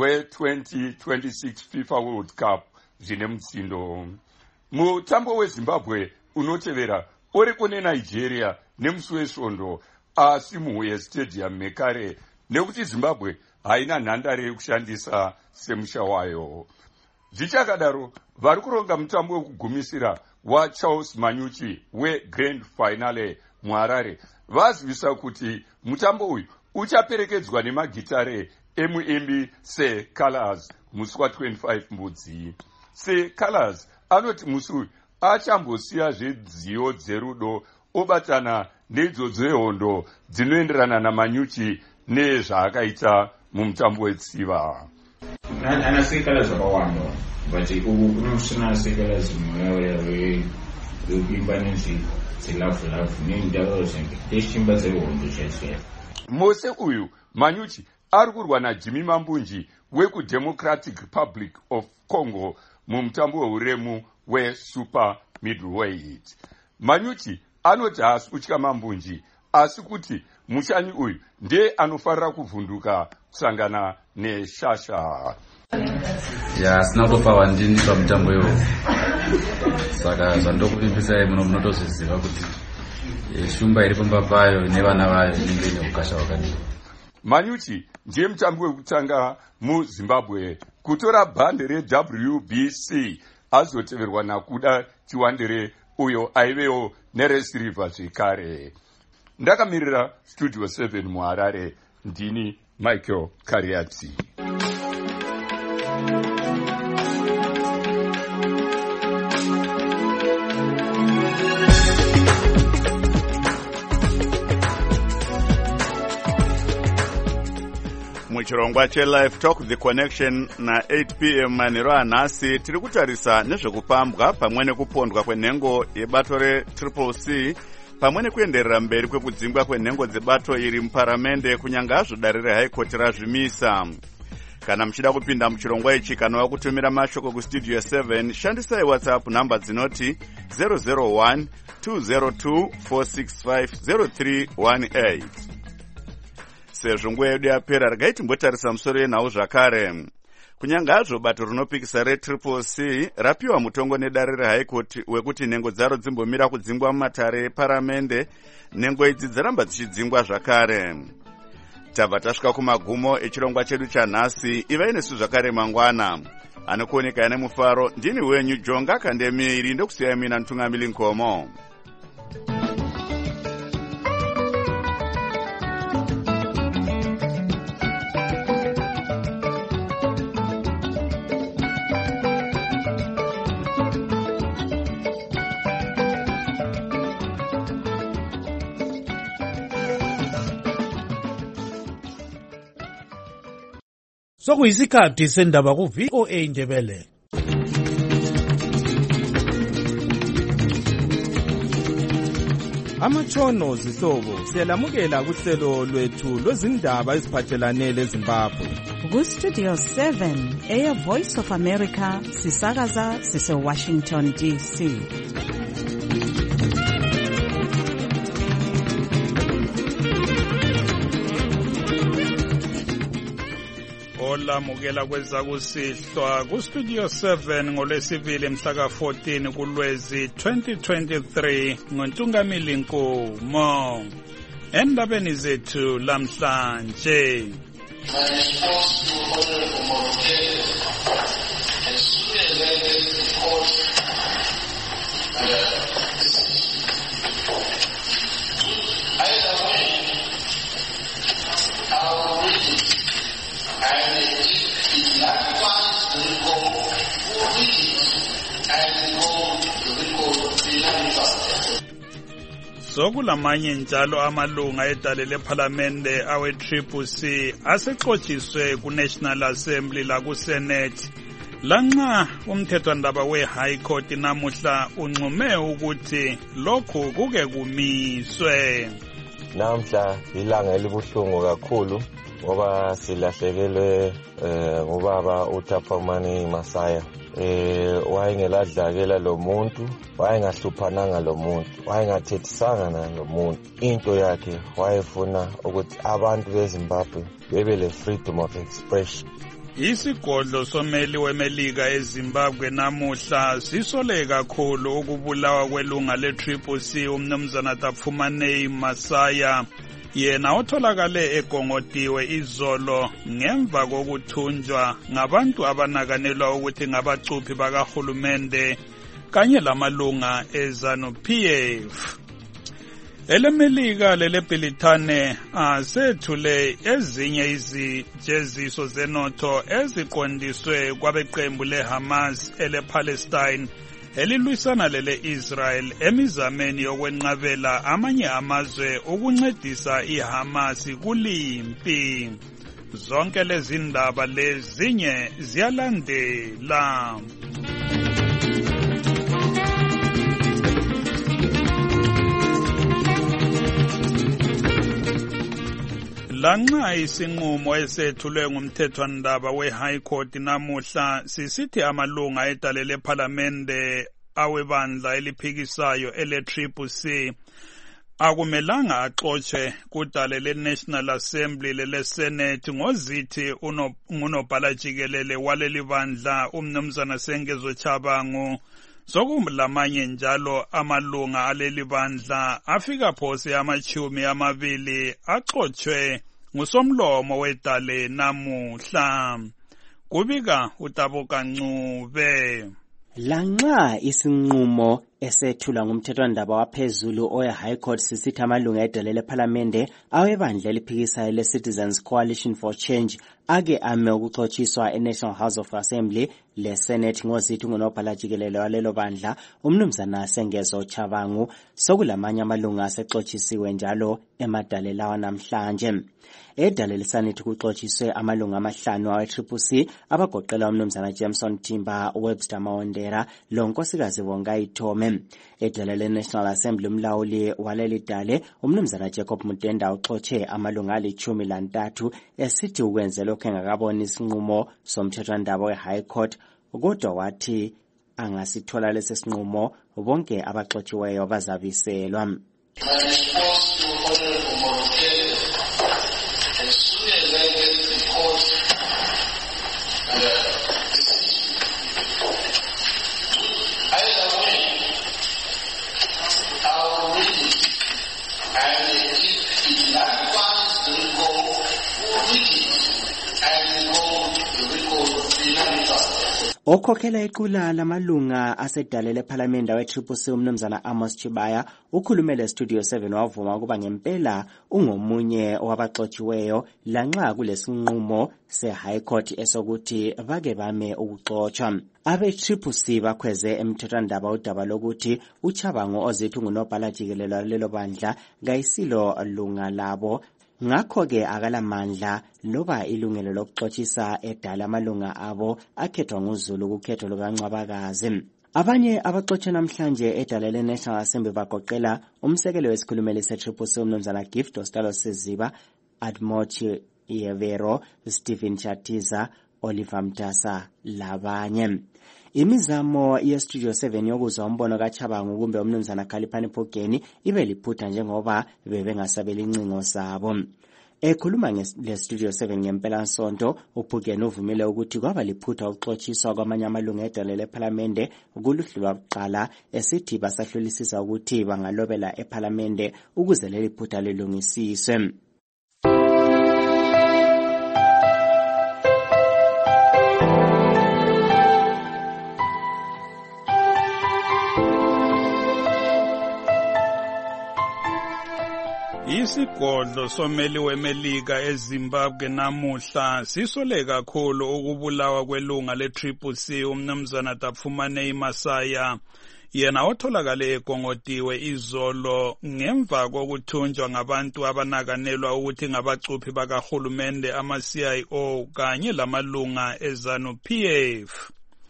rwe2026 FIFA World Cup zvine mutsindo. Mutambo weZimbabwe unotevera uri kune Nigeria nemusi wesvondo, asi muHuye Stadium mekare nekuti Zimbabwe haina nhandare yekushandisa semusha wayo. Zvichakadaro, vari kuronga mutambo wekugumisira waCharles Manyuchi weGrand Finale muHarare vazivisa kuti mutambo uyu uchaperekedzwa nemagitare emuimbi seColors musi wa25 Mbudzi. seColors anoti musi uyu achambosiya zvedziyo dzerudo obatana neidzodzo yehondo dzinoenderana naManyuchi nezvaakaita mumutambo wetsiva. Ana seColors vakawanda but kunosina seColors mwewe wekuimba nezvidzilavulavu nendaro dzechimba dzehondo chese. Mose uyu Manyuchi ari kurwa naJimmy Mambunji wekuDemocratic Republic of Congo mumutambo weuremu weSuper Middleweight. Manyuchi anoti haasi kutya Mambunji, asi kuti mushanyi uyu ndiye anofarira kuvhunduka kusangana neShasha. Sina kutopa wandini pamutambo iwo, saka zvandokuvimbisai munotozviziva kuti shumba iri pamba payo nevana vayo inenge ine ukasha hwakadii. Manyuchi ndiye mutambi wekutanga muZimbabwe kutora bhande reWBC, azoteverwa nakuda Chiwandere uyo aivewo neresirivha zvekare. Ndakamirira Studio 7 muHarare, ndini Michael Kariati. Muchirongwa cheLive Talk The Connection na 8 p.m. manheru anhasi tiri kutarisa nezvekupambwa pamwe nekupondwa kwenhengo yebato reCCC pamwe nekuenderera mberi kwekudzingwa kwenhengo dzebato iri muparamende kunyange hazvo dare reHigh Court razvimisa. Kana muchida kupinda muchirongwa ichi kana wakutumira mashoko kustudio 7 shandisai WhatsApp namba dzinoti 001 202 465 0318. Sezvo nguva yedu yapera, regai timbotarisa musoro yenhau zvakare. Kunyange hazvo bato rinopikisa reCCC rapiwa mutongo nedare reHigh Court wekuti nhengo dzaro dzimbomira kudzingwa mumatare eparamende, nhengo idzi dzaramba dzichidzingwa zvakare. Tabva tasvika kumagumo echirongwa chedu chanhasi. Ivai nesu zvakare mangwana. Anokuoneka ane mufaro, ndini wenyu Jonga Kandemiri, ndokusiyai mina Ntungamili Nkomo. Sokuyisikhathi sendaba ku VOA Ndebele. Amatshono zihlobo siyalamukela kuhlelo lwethu lwezindaba eziphathelane leZimbabwe. Ku-Studio 7 Air Voice of America sisakaza sise-Washington DC. Olamukela kwezakusihlwa ku-Studio 7 ngolwesibili mhla ka-14 kuLwezi 2023 ngoNtungamili Nkomo. Endabeni zethu lamhlanje. Sokulamanye njalo amalunga edale lephalamende awe-CCC asexotshiswe ku-National Assembly laku-Senate lanxa umthethwandaba we-High Court namuhla unqume ukuthi lokhu kuke kumiswe. Namhla ilanga elibuhlungu kakhulu ngoba silahlekelwe ngubaba uThaphamani Masaya. Wayengeladlakela lo muntu, wayengahluphananga lo muntu, wayengathethisanga nalo muntu. Into yakhe wayefuna ukuthi abantu beZimbabwe bebe le freedom of expression. Isigodlo someli wemelika eZimbabwe namuhla sisole kakhulu ukubulawa kwelunga le-CCC umnumzana Thaphamani Masaya. Yena otholakale egongotiwe izolo ngemva kokuthunjwa ngabantu abanakanelwa ukuthi ngabacuphi bakahulumende kanye lamalunga eZANU-PF. Elemelika leleBhilithane asethule ezinye izijeziso zenotho eziqondiswe kwabeqembu leHamas elePalestine elilwisana lele-Israel emizameni yokwenqabela amanye amazwe ukuncedisa iHamas kulimpi. Zonke lezi ndaba lezinye ziyalandela. Lanxa isinqumo esethulwe ngumthethwandaba we-High Court namuhla sisithi amalunga edale lephalamende awebandla eliphikisayo ele-CCC akumelanga axotshwe kudale le-National Assembly lele-Senate ngozithi ngunobhala jikelele waleli bandla umnumzana Sengezo Tshabangu. Sokulamanye njalo amalunga aleli bandla afika phose ama-20 axotshwe ngusomlomo wedale namuhla. Kubika uTaboka Ncube. Lanxa isinqumo esethula ngumthethwandaba waphezulu owe-High Court sisithi amalunga edale lephalamende awebandla eliphikisayo le-Citizens Coalition for Change ake ame ukuxotshiswa e-National House of Assembly le-Senate ngozithi ngunobhala jikelele walelo bandla umnumzana Sengezo Tshabangu. Sokulamanye amalunga asexotshisiwe njalo emadale lawa namhlanje. Edale leSenate kuxotshiswe amalunga 5 awe-CCC abagoqela umnumzana Jameson Timba, Webster Mawondera lonkosikazi Bongai Thome. Edale le-National Assembly umlawuli waleli dale umnumzana Jacob Mutenda uxotshe amalunga 13 esithi ukwenza lokho engakaboni isinqumo somthethwandaba we-High Court, kodwa wathi angasithola lesi sinqumo bonke abaxotshiweyo bazabiselwa. Okhokhela iqula lamalunga asedale lephalamende we-CCC umnumzana Amos Chibaya ukhulumele Studio 7 wavuma ukuba ngempela ungomunye wabaxotshiweyo lanxa kulesinqumo se-High Court esokuthi bake bame ukuxotshwa. Abe-CCC bakhweze emthethwandaba udaba lokuthi uChabangu ozithi ngunobhala jikelele lelo bandla kayisilo lunga labo ngakho-ke akalamandla loba ilungelo lokuxotshisa edala amalunga abo akhethwa nguZulu kukhetho lukaNcwabakazi. Abanye abaxotshwe namhlanje edala le-National Assembly bagoqela umsekeli wesikhulumeli se-CCC uMnumzana Gift Ostalo Siziba, Admochi Yevero, Stephen Chatiza, Oliver Mtasa labanye. Imizamo ye-Studio 7 yokuzwa umbono kaChabangu kumbe uMnumzana Khaliphani Phogeni ibe liphutha njengoba bebengasabeli incingo zabo. Ekhuluma le-Studio 7 ngempela-nsonto, uPhugeni uvumile ukuthi kwaba liphutha ukuxotshiswa kwamanye amalunga edale lephalamende kuluhlu lwakuqala, esithi basahlolisisa ukuthi bangalobela ephalamende ukuze leli phutha lilungisiswe. Isigodlo someli weMelika eZimbabwe namuhla sisole kakhulu ukubulawa kwelunga le-CCC uMnumzana Tafumanei Masaya, yena otholakale egongotiwe izolo ngemva kokuthunjwa ngabantu abanakanelwa ukuthi ngabacuphi bakahulumende ama-CIO kanye lamalunga eZANU-PF.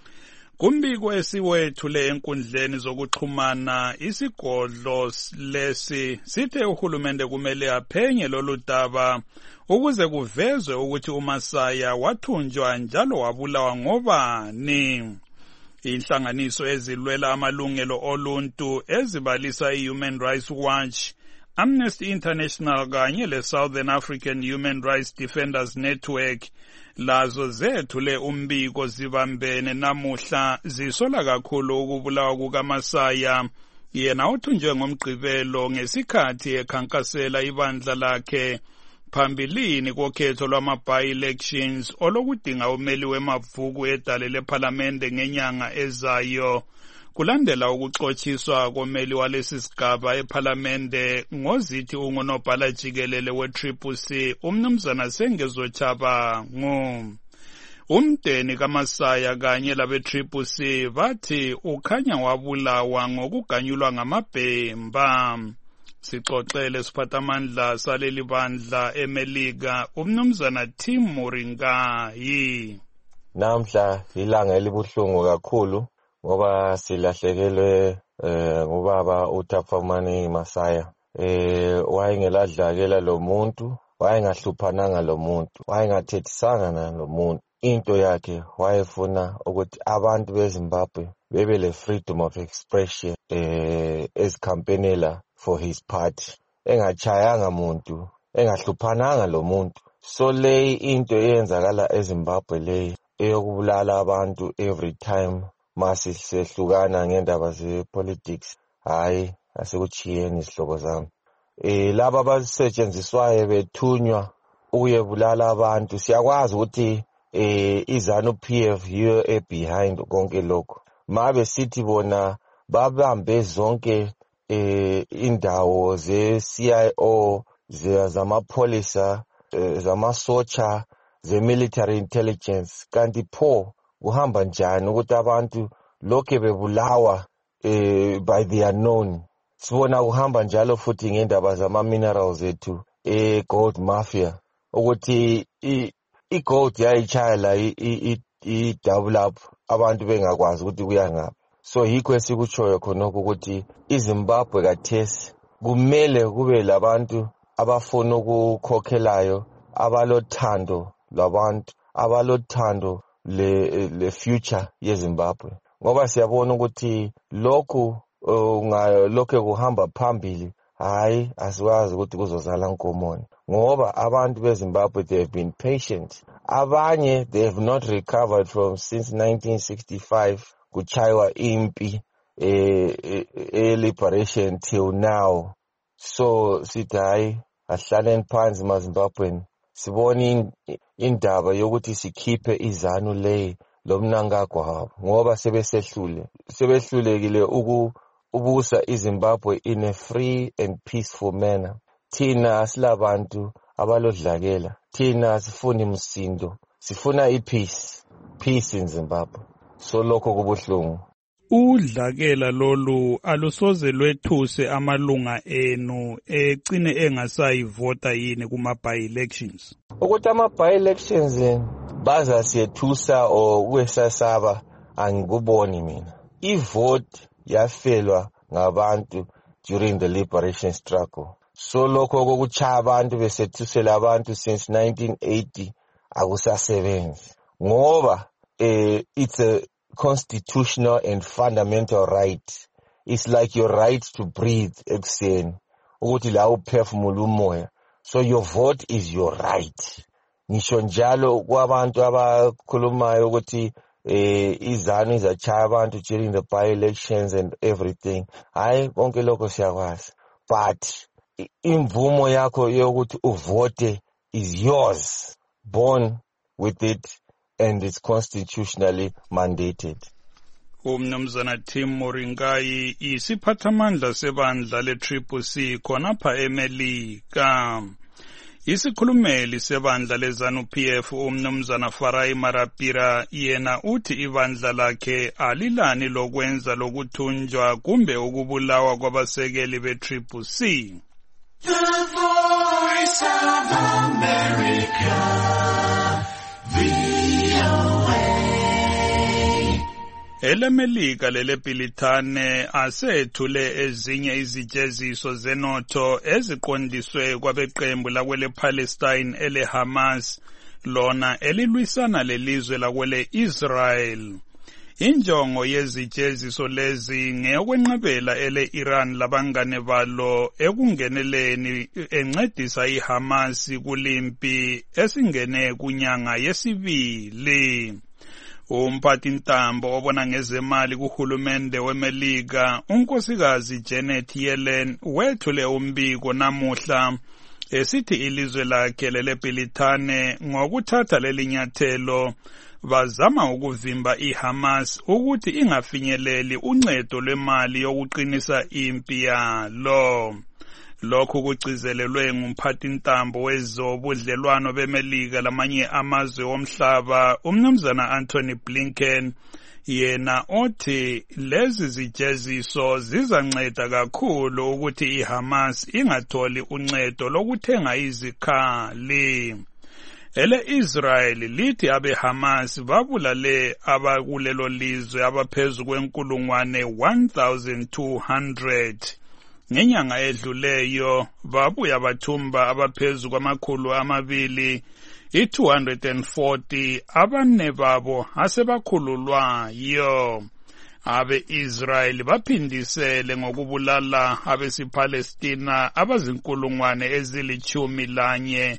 Kumbiko esiwethule enkundleni zokuxhumana, isigodlo lesi sithe uhulumende kumele aphenye lolu daba ukuze kuvezwe ukuthi uMasaya wathunjwa njalo wabulawa ngobani. Inhlanganiso ezilwela amalungelo oluntu ezibalisa iHuman Rights Watch, Amnesty International kanye leSouthern African Human Rights Defenders Network lazo zethule umbiko zibambene namuhla zisola kakhulu ukubulawa kukaMasaya, yena othunjwe ngomgqibelo ngesikhathi ekhankasela ibandla lakhe phambilini kokhetho lwama-by-elections olokudinga umeli wemavuku edale lephalamende ngenyanga ezayo, kulandela ukuxotshiswa komeli walesi sigaba ephalamende ngozithi ungunobhala jikelele we-CCC uMnumzana Sengezo Chabangu. Umdeni kaMasaya kanye labe-CCC bathi ukhanya wabulawa ngokuganyulwa ngamabhemba. Sixoxele siphathamandla saleli bandla eMelika uMnumzana Tim Muringayi. Namhla ilanga elibuhlungu kakhulu ngoba silahlekelwe ngubaba uTafumanei Masaya. Wayengeladlakela lo muntu, wayengahluphananga lo muntu, wayengathethisanga nalo muntu. Into yakhe wayefuna ukuthi abantu beZimbabwe bebe le freedom of expression ezikhampenela for his party. Engachayanga muntu, engahluphananga lo muntu. So le into eyenzakala eZimbabwe le eyokubulala abantu every time masisehlukana ngendaba ze-politics, hayi asekuchiyeni izihlobo zami. Laba abasetshenziswayo bethunywa ukuyebulala abantu, siyakwazi ukuthi iZANU-PF yiyo behind konke lokho. Mabe sithi bona babambe zonke indawo ze-CIO, zamapholisa, zamasotsha, ze-military intelligence, kanti pho kuhamba njani ukuthi abantu lokho bebulawa by the unknown. Sibona kuhamba njalo futhi ngendaba zama-minerals ethu, gold mafia, ukuthi i-gold yayichaya la i-double up, abantu bengakwazi ukuthi kuya ngaphi. So yikho esikutshoyo khonokho ukuthi iZimbabwe kathesi kumele kube labantu abafuna ukukhokhelayo, abalothando lwabantu, abalothando le future yeZimbabwe, ngoba siyabona ukuthi lokhu kuhamba phambili, hayi asiwazi ukuthi kuzozala nkomoni, ngoba abantu beZimbabwe they have been patient. Abanye they have not recovered from since 1965 kuchaywa impi liberation till now. So sithi hayi asihlaleni phansi maZimbabweni sibone indaba yokuthi sikhiphe iZANU le lomnangagwa wabo, ngoba sebehlulekile ubusa iZimbabwe in a free and peaceful manner. Thina asilabantu abalodlakela, thina sifuna imsindo, sifuna peace in Zimbabwe. So lokho kubuhlungu. udlakela lolu alusoze lwethuse amalunga enu egcine engasayivota yini kuma-by-elections? Ukuthi ama-by-elections bazasiyethusa or kwesasaba angikuboni mina. Ivote yafelwa ngabantu during the liberation struggle. So lokho kokuchaya abantu besethusela abantu since 1980 akusasebenzi. Ngoba it's a constitutional and fundamental right. It's like your right to breathe ekuseni ukuthi la uphefumula umoya. So your vote is your right. Ngisho njalo kwabantu abakhulumayo ukuthi izanu izachaya abantu during the by-elections and everything. Hayi konke lokho siyakwazi. But imvumo yakho yokuthi uvote is yours. Born with it and it's constitutionally mandated. Umnumzana Tim Moringai isiphathamandla sebandla le-CCC khonapha eMelika. Isikhulumeli sebandla leZANU-PF umnumzana Farai Marapira yena uthi ibandla lakhe alilani lokwenza lokuthunjwa kumbe ukubulawa kwabasekeli be-CCC. The Voice of America, VOA. EleMelika leleBhilithane asethule ezinye izijeziso zenotho eziqondiswe kwabeqembu lakwele Palestine eleHamas lona elilwisana lelizwe lakwele Israel. Injongo yezijeziso lezi ngeyokwenqabela ele-Iran labangane balo ekungeneleni encedisa iHamas kulimpi esingene kunyanga yesibili. Umphathintambo obona ngezemali kuhulumende weMelika unkosikazi Janet Yellen wethule umbiko namuhla esithi ilizwe lakhe leleBhilithane ngokuthatha lelinyathelo bazama ukuvimba iHamas ukuthi ingafinyeleli uncedo lwemali yokuqinisa impi yalo. Lokhu kugcizelelwe ngumphathintambo wezobudlelwano beMelika lamanye amazwe omhlaba umnumzana Anthony Blinken yena othi lezi zijeziso zizanceda kakhulu ukuthi iHamas ingatholi uncedo lokuthenga izikhali. Ele-Israel lithi abeHamas babulale abakulelo lizwe abaphezu kwenkulungwane 1,200. Ngenyanga edluleyo babuya bathumba abaphezu kwamakhulu amabili i-240 abane babo asebakhululwayo. Abe-Israel baphindisele ngokubulala abesipalestina abazinkulungwane ezili-11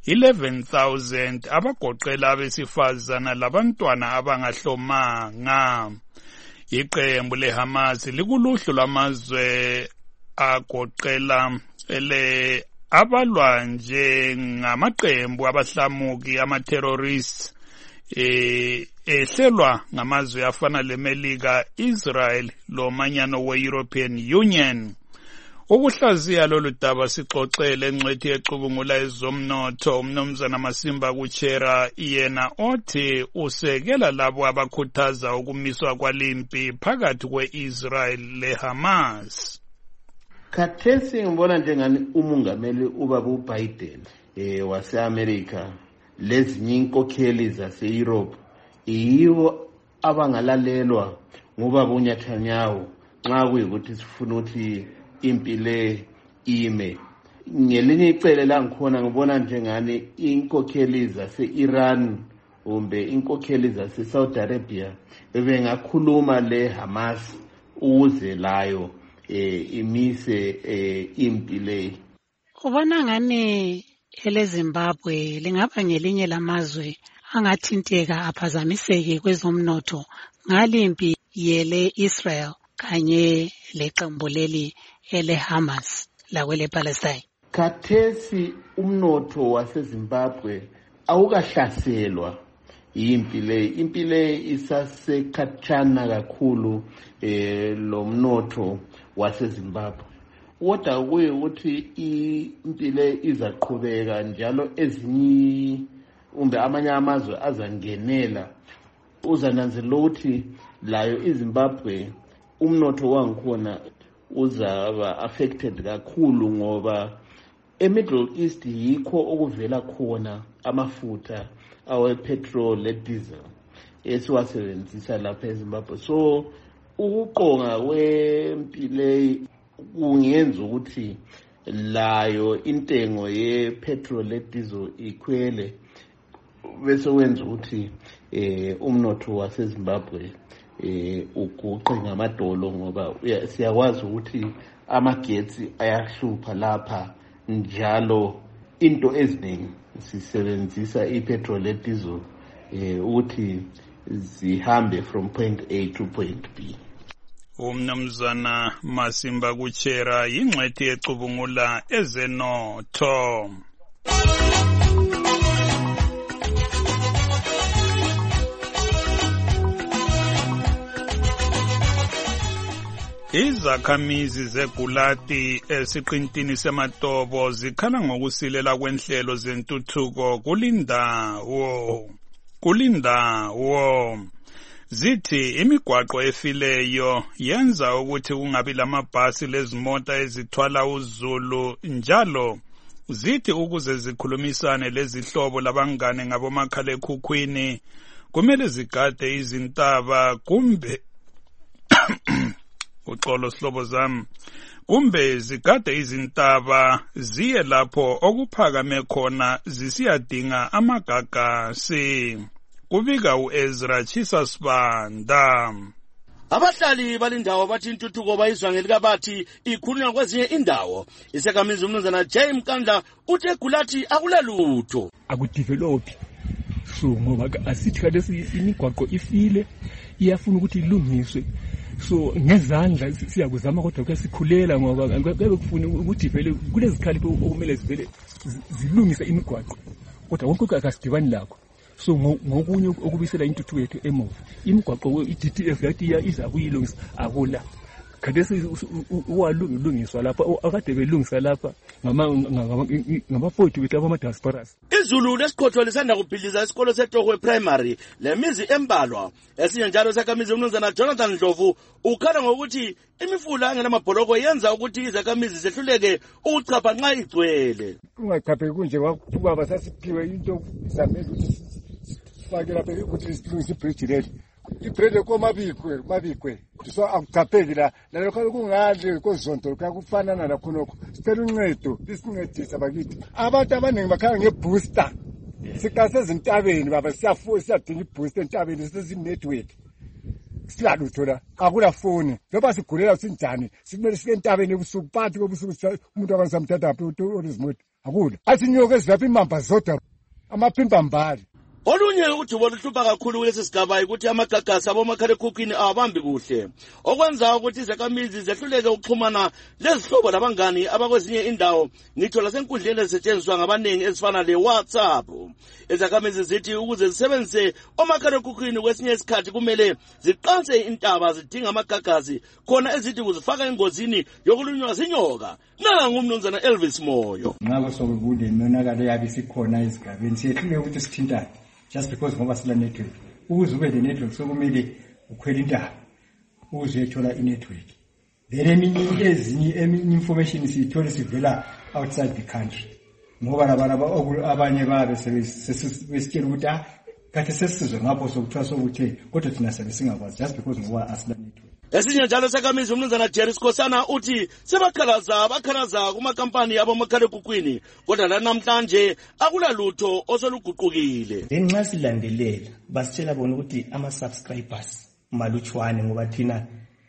abagoqela abesifazana labantwana abangahlomanga. Iqembu leHamas likuluhlu lwamazwe agoqela abalwa njengamaqembu abahlamuki ama-terrorists ehlelwa ngamazwe afana leMelika, Israel lomanyano we-European Union. Ukuhlaziya lolu daba sixoxele engcwethi ecubungula ezomnotho umnumzana Masimba Kuchera yena othi usekela labo abakhuthaza ukumiswa kwalimpi phakathi kwe-Israel leHamas. Khathesi ngibona njengani umongameli ubaba uBiden wase-America lezinye inkokheli zase-Europe yibo abangalalelwa ngubaba uNetanyahu nxa kuyikuthi sifuna ukuthi impi le ime. Ngelinye icele la ngikhona ngibona njengani inkokheli zase-Iran kumbe inkokheli zase-Saudi Arabia bengakhuluma leHamas ukuze layo imise impi le. Ubona ngani eleZimbabwe lingaba ngelinye lamazwe angathinteka aphazamiseke kwezomnotho ngalimpi yele Israel kanye leqembu leli eleHamas lakwele Palestine. Khathesi umnotho waseZimbabwe awukahlaselwa impi le isasekhatshana kakhulu lo waseZimbabwe. Kodwa kuye ukuthi impi le izaqhubeka njalo ezinye amanye amazwe azangenela. Uzananzela ukuthi layo iZimbabwe umnotho wangikhona uzaba affected kakhulu ngoba eMiddle East yikho okuvela khona amafutha awepetrol lediesel esiwasebenzisa lapha eZimbabwe. So ukuqonga kwempile kungenza ukuthi layo intengo yepetrol lediesel ikhwele, bese wenza ukuthi umnotho waseZimbabwe uguqe ngamadolo, ngoba siyakwazi ukuthi amagetsi ayahlupha lapha njalo into eziningi sisebenzisa ipetrol lediesel ukuthi zihambe from point A to point B. Umnumzana Masimba Kuchera yingxethi ecubungula ezenotho. Izakhamizi zegulati esiqintini sematobo zikhala ngokusilela kwenhlelo zentuthuko kulindawo. Zithi imigwaqo efileyo yenza ukuthi kungabi lamabhasi lezimota ezithwala uzulu njalo. Zithi ukuze zikhulumisane lezihlobo labangane ngabomakhalekhukhwini kumele zigade izintaba kumbe uxolo sihlobo zami, kumbe zigade izintaba ziye lapho okuphakame khona zisiyadinga amagagasi. Kubika uEzra Chisasibanda. Abahlali balindawo bathi intuthuko bayizwa ngelikabathi ikhulunywa kwezinye indawo. Isekhamizi umnumzana J Mkandla uthe egulathi akulalutho. Akudevelop. So ngoba asithi kade imigwaqo ifile iyafuna ukuthi ilungiswe. So ngezandla siyakuzama kodwa kuyasikhulela ngoba ngeke kufune ukuthi vele kulezikhalipho okumele zivele zilungise imigwaqo. Kodwa wonke akasidibani lakho. So ngokunye okubisela intuthuko yethu emuva. Imigwaqo iDTF yathi iza kuyilungisa akula. Kadesi walungiswa lapha akade belungisa lapha ngama-40 wethu abama-diasporas. Izulu lesikhotho lisanda kubhidliza isikolo seTohwe Primary lemizi embalwa. Esinye njalo izakhamizi umnumzana Jonathan Ndlovu ukhala ngokuthi imifula engenamabholoko yenza ukuthi izakhamizi zehluleke ukuchapha nxa igcwele. Ungachapheki kunje kwakubaba sasiphiwe into zamele ukuthi sifake lapha ukuthi silungise ibridge leli. Ibridge komabikwe so akuchapheki la lokho kungale kozonto kuyakufanana la khonokho. Sicela uncedo lisincedisa bakithi. Abantu abaningi bakhala ngebooster. Sikase ezintabeni baba siyadinga ibooster entabeni sezinetwork. Silalutho la akula phone ngoba sigulela sinjani sikumele sike entabeni ebusuku phansi kobusuku umuntu akasamthatha apho olizimoto akula asinyoke ezilapha imamba zodwa amaphimba mbali. Olunye udubo luhlupha kakhulu kulesi sigaba ukuthi amagagasi abomakhalekhukhwini awabambi kuhle, okwenza ukuthi izakhamizi zehluleke ukuxhumana lezihlobo labangani abakwezinye indawo ngitho lasenkundleni ezisetshenziswa ngabaningi ezifana le-WhatsApp. Izakhamizi zithi ukuze zisebenzise omakhalekhukhwini kwesinye isikhathi kumele ziqanse intaba zidinga amagagasi khona ezithi kuzifaka engozini yokulunywa zinyoka. Nangu umnumzana Elvis Moyo. Ngako sokubule nonakalo yabe sikhona ezigabeni siyehluleke ukuthi sithintane. Just because ngoba sila network. Ukuze ube le network sokumele ukhwela intaba. Ukuze uyethola i-network. Then ezinye information siyithola sivela outside the country. Ngoba abanye babe sebesitshela ukuthi kade sesizwe ngapho sokuthiwa sokuthe kodwa thina sabe singakwazi just because ngoba asila network. Esinye njalo sekhamizi umnumzana Jerry Skosana uthi sebakhalaza kumakampani abomakhalekhukhwini kodwa la namhlanje akulalutho osoluguqukile. Ngenxa silandelela basitshela bona ukuthi ama-subscribers malutshwane ngoba thina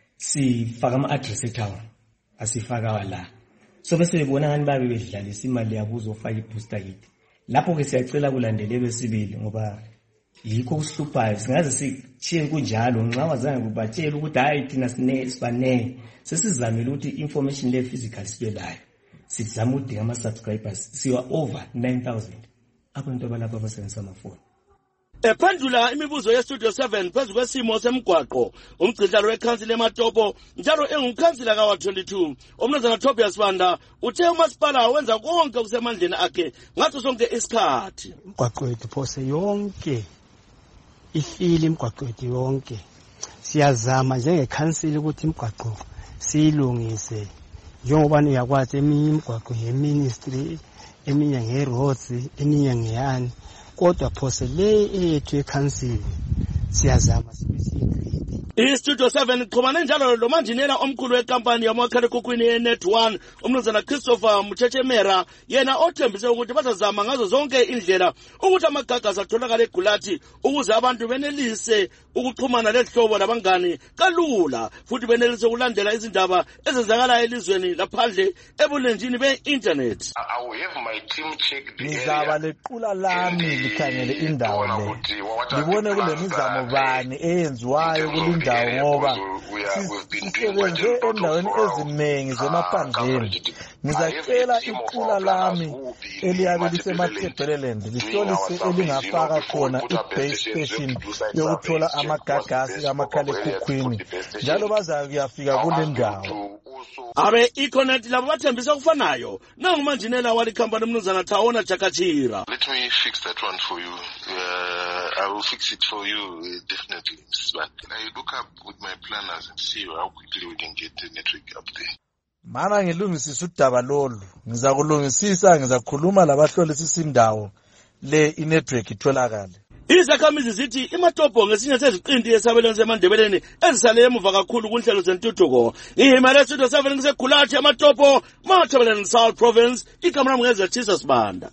sifaka ama-address etown asifaka la. So bese bebona ngani babe bedlalisa imali yabo uzofaka ibooster kit. Lapho ke siyacela kulandelelwe sibili ngoba yikho usihluphayo singaze sichiye kunjalo nxa wazange kubatshela ukuthi hayi thina sibane sesizamile ukuthi information le physical sibelayo sizama udinga ama-subscribers siwa over 9,000 abantu abalapha abasebenzisa amafoni. Ephendula imibuzo yeStudio 7 phezu kwesimo semgwaqo umgcidlalo weCouncil eMatopo njalo engumkhansila ka-22 umnumzana Tobias Banda uthe umasipala wenza konke okusemandleni akhe ngaso sonke isikhathi. Umgwaqo wethu phose yonke ifile imigwaqo yethu yonke siyazama njengekhansili ukuthi imigwaqo siyilungise njengoba niyakwazi eminye imigwaqo nge-ministry eminye nge-roads eminye ngeyani kodwa phose le eyethu ekhansili siyazama sibe siyi-grade. iStudio 7 xhumane njalo lo manjinela omkhulu wekampani yamakhalekhukhwini yeNet1 umnumzana Christopher Mutshechemera yena othembise ukuthi bazazama ngazo zonke indlela ukuthi amagagasi atholakale eGulathi ukuze abantu benelise ukuxhumana lehlobo labangani kalula futhi benelise ukulandela izindaba ezenzakala elizweni laphandle ebulenjini be-internet. Ngizaba lequla lami likhangele indawo le libone kulemizamo bani eyenziwayo kulindawo ngoba sisebenze endaweni eziningi zemaphandleni. Ngizacela iqula lami eliyabe lisemaThebeleland lihlolise elingafaka khona i-base station yokuthola amagagasi kamakhalekhukhwini njalo bazakuyafika kule ndawo. Abe Econet labo bathembisa ukufanayo nangumanjinela wali company umnumzana Thaona Jakachira. Let me fix that one for you. I will fix it for you definitely, Mrs. Band. I look up with my planners and see how quickly we can get the network up there. Mana ngilungisisa udaba lolu ngizakulungisisa ngizakhuluma labahlolisisa indawo le inetwork itholakala. Izakhamizi zithi iMatopo ngesinye seziqindi esabelweni seMandebeleni ezisale emuva kakhulu kunhlelo zentuthuko. Ihimele Studio 7 ngiseGulathi eMatopo, Matabeleland South Province, igama lami ngeZathisa Sibanda.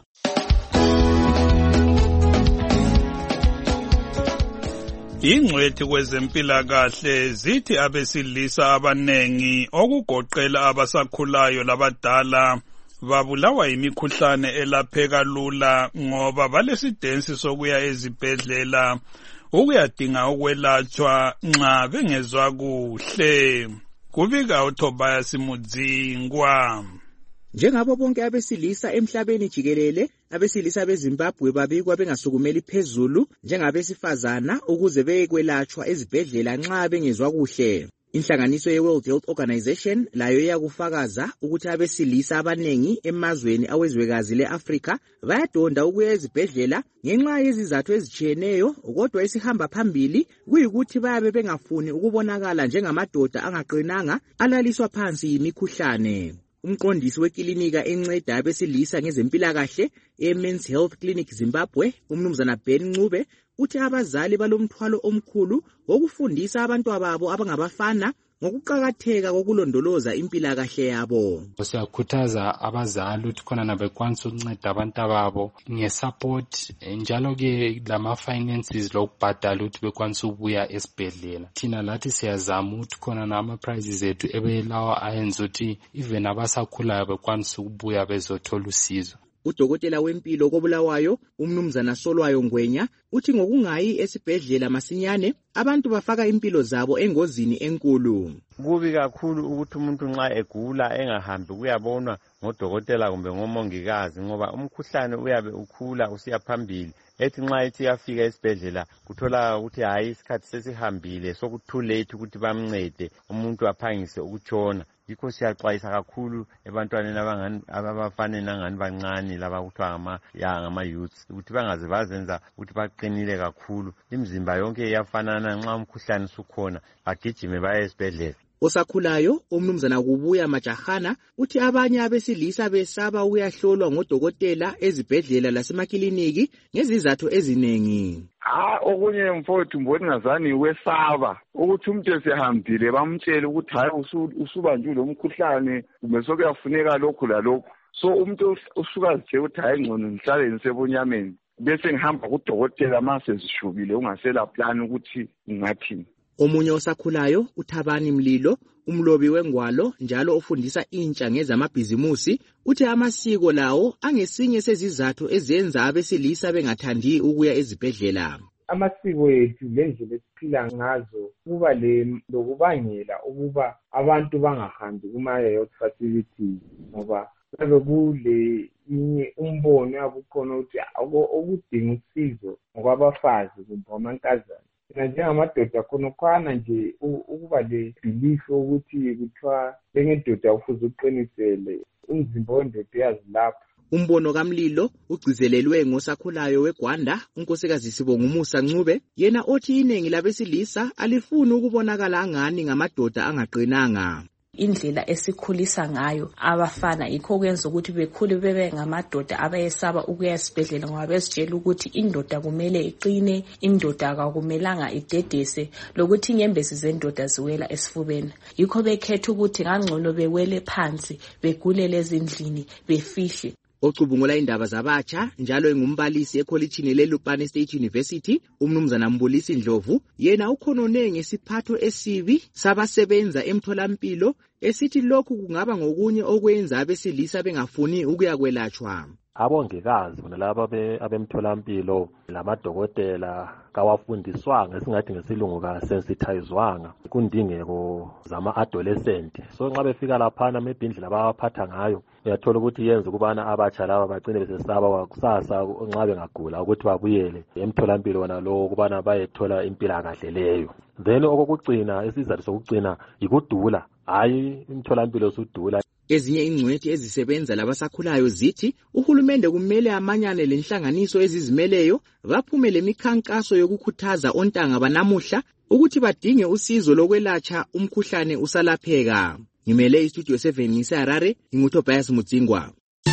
Ingcwethi kwezempilakahle zithi abesilisa abanengi okugoqela abasakhulayo labadala babulawa imikhuhlane elapheka lula ngoba balesidensi sokuya ezibhedlela ukuyadinga ukwelatshwa nxa bengezwa kuhle. Kubika uTobias Mudzingwa. Njengabo bonke abesilisa emhlabeni jikelele, abesilisa beZimbabwe babikwa bengasukumeli phezulu njengabesifazana ukuze beyekwelatshwa ezibhedlela nxa bengezwa kuhle. Inhlanganiso ye-World Health Organization layo iyakufakaza ukuthi abesilisa abanengi emazweni awezwekazi le-Afrika bayadonda ukuya ezibhedlela ngenxa yezizathu ezitshiyeneyo, kodwa esihamba phambili kuyikuthi bayabe bengafuni ukubonakala njengamadoda angaqinanga alaliswa phansi yimikhuhlane. Umqondisi wekilinika enceda abesilisa ngezempilakahle eMen's Health Clinic Zimbabwe, umnumzana Ben Ncube, uthi abazali balomthwalo omkhulu wokufundisa abantwababo abangabafana ngokuqakatheka kokulondoloza impilakahle yabo. Siyakhuthaza abazali ukuthi khona nabekwanisa ukunceda abantwababo ngesupport njalo ke lama finances lokubhadala ukuthi bekwanisa ukubuya esibhedlela. Thina lathi siyazama ukuthi khona nama prizes ethu ebelawa ayenza ukuthi even abasakhulayo bekwanisa ukubuya bezothola usizo. Udokotela wempilo koBulawayo, umnumzana Solwayo Ngwenya, uthi ngokungayi esibhedlela masinyane abantu bafaka impilo zabo engozini enkulu. Kubi kakhulu ukuthi umuntu nxa egula engahambi kuyabonwa ngodokotela kumbe ngomongikazi ngoba umkhuhlane uyabe ukhula usiya phambili. Ethi nxa ethi yafika esibhedlela kuthola ukuthi hayi isikhathi sesihambile so too late ukuthi bamncede umuntu aphangise ukutshona. Yikho siyaxwayisa kakhulu ebantwaneni abafana nangani bancane laba kuthiwa ngama-youths ukuthi bangaze bazenza ukuthi baqinile kakhulu. Imizimba yonke iyafanana, nxa umkhuhlane usukhona bagijime baye esibhedlela. Osakhulayo, umnumzana Kubuya Majahana, uthi abanye abesilisa besaba ukuyahlolwa ngodokotela ezibhedlela lasemakiliniki ngezizathu ezinengi. Okunye mfowethu mboni ngazani wesaba ukuthi umuntu esehambile bamtshele ukuthi hayi usubanjwe lo mkhuhlane kumbe sokuyafuneka lokhu lalokhu. So umuntu usuka zithe ukuthi hayi ngcono ngihlale ngisebonyameni bese ngihamba kudokotela mase zishubile ungasela plan ukuthi ngathini. Omunye osakhulayo uThabani Mlilo, umlobi wengwalo njalo ofundisa intsha ngezamabhizimusi, uthi amasiko lawo angesinye sezizathu ezenza abesilisa bengathandi ukuya ezibhedlela. Amasiko ethu lendlela esiphila ngazo kuba lokubangela ukuba abantu bangahambi kuma-health facilities ngoba kube kule inye umbono yabukhona ukuthi okudinga usizo ngokwabafazi kumbe amankazana. Njengamadoda khonokwana nje ukuba le-belief ukuthi kuthiwa njengedoda ufuze uqinisele umzimba wendoda uyazilapha. Umbono kaMlilo ugcizelelwe ngosakhulayo weGwanda unkosikazi Sibonga Umusa Ncube, yena othi iningi labesilisa alifuni ukubonakala angani ngamadoda angaqinanga. Indlela esikhulisa ngayo abafana yikho kwenza ukuthi bekhule bebe ngamadoda abayesaba ukuya esibhedlela ngoba besitshela ukuthi indoda kumele iqine, indoda akumelanga idedese, lokuthi inyembezi zendoda ziwela esifubeni. Yikho bekhetha ukuthi ngangcono bewele phansi, begulele ezindlini, befihle. Ocubungula indaba zabatsha njalo engumbalisi ekholejini leLupane State University, umnumzana Mbulisi Ndlovu, yena ukhonone ngesiphatho esibi sabasebenza emtholampilo, esithi lokhu kungaba ngokunye okwenza abesilisa bengafuni ukuyakwelatshwa. Abongikazi bonalabo abemtholampilo lamadokotela kawafundiswanga, esingathi ngesilungu ka-sensitizwanga kundingeko zama-adolescent. So nxa befika laphana maybe indlela abaphatha ngayo uyathola ukuthi yenza ukubana abatsha laba bagcine besesaba kusasa nxa bengagula ukuthi babuyele emtholampilo wona lo ukubana bayethola impilakahle leyo. Then okokugcina, isizathu sokugcina yikudula, hayi imtholampilo usudula. Ezinye ingcwethi ezisebenza labasakhulayo zithi uhulumende kumele amanyane lenhlanganiso ezizimeleyo baphume lemikhankaso yokukhuthaza ontanga banamuhla ukuthi badinge usizo lokwelatsha umkhuhlane usalapheka. Ngimele istudio 7 ngiseHarare, nginguTobias Mutsingwa.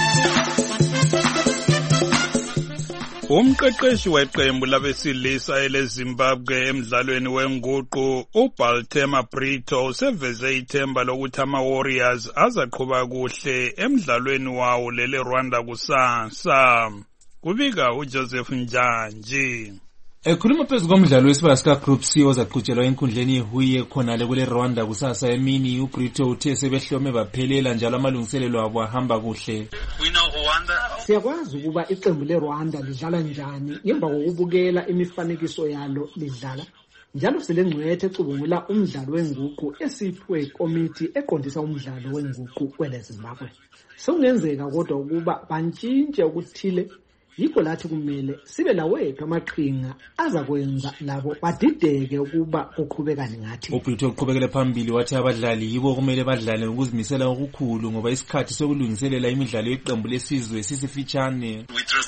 Umqeqeshi weqembu labesilisa eleZimbabwe emdlalweni wenguqu uBaltema Brito useveze ithemba lokuthi ama-Warriors azaqhuba kuhle emdlalweni wawo lele Rwanda kusasa. Kubika uJoseph Njanji. Ekhuluma phezu komdlalo wesibala sika Group C ozaqhutshelwa enkundleni yeHuye khonale kule Rwanda kusasa emini, uBrito uthe sebehlome baphelela njalo amalungiselelo abo ahamba kuhle. Siyakwazi ukuba iqembu leRwanda lidlala njani ngemva kokubukela imifanekiso yalo lidlala. Njalo silengcwethe ecubungula umdlalo wenguqu esiphiwe ikomiti eqondisa umdlalo wenguqu kweleZimbabwe. Sekungenzeka kodwa ukuba bantshintshe ukuthile, yikho lathi kumele sibe lawethu amaqhinga azakwenza labo badideke ukuba kuqhubekani ngathi. uBrito uqhubekele phambili wathi abadlali yibo kumele badlale ngokuzimisela okukhulu ngoba isikhathi sokulungiselela imidlalo yeqembu lesizwe sisifitshane.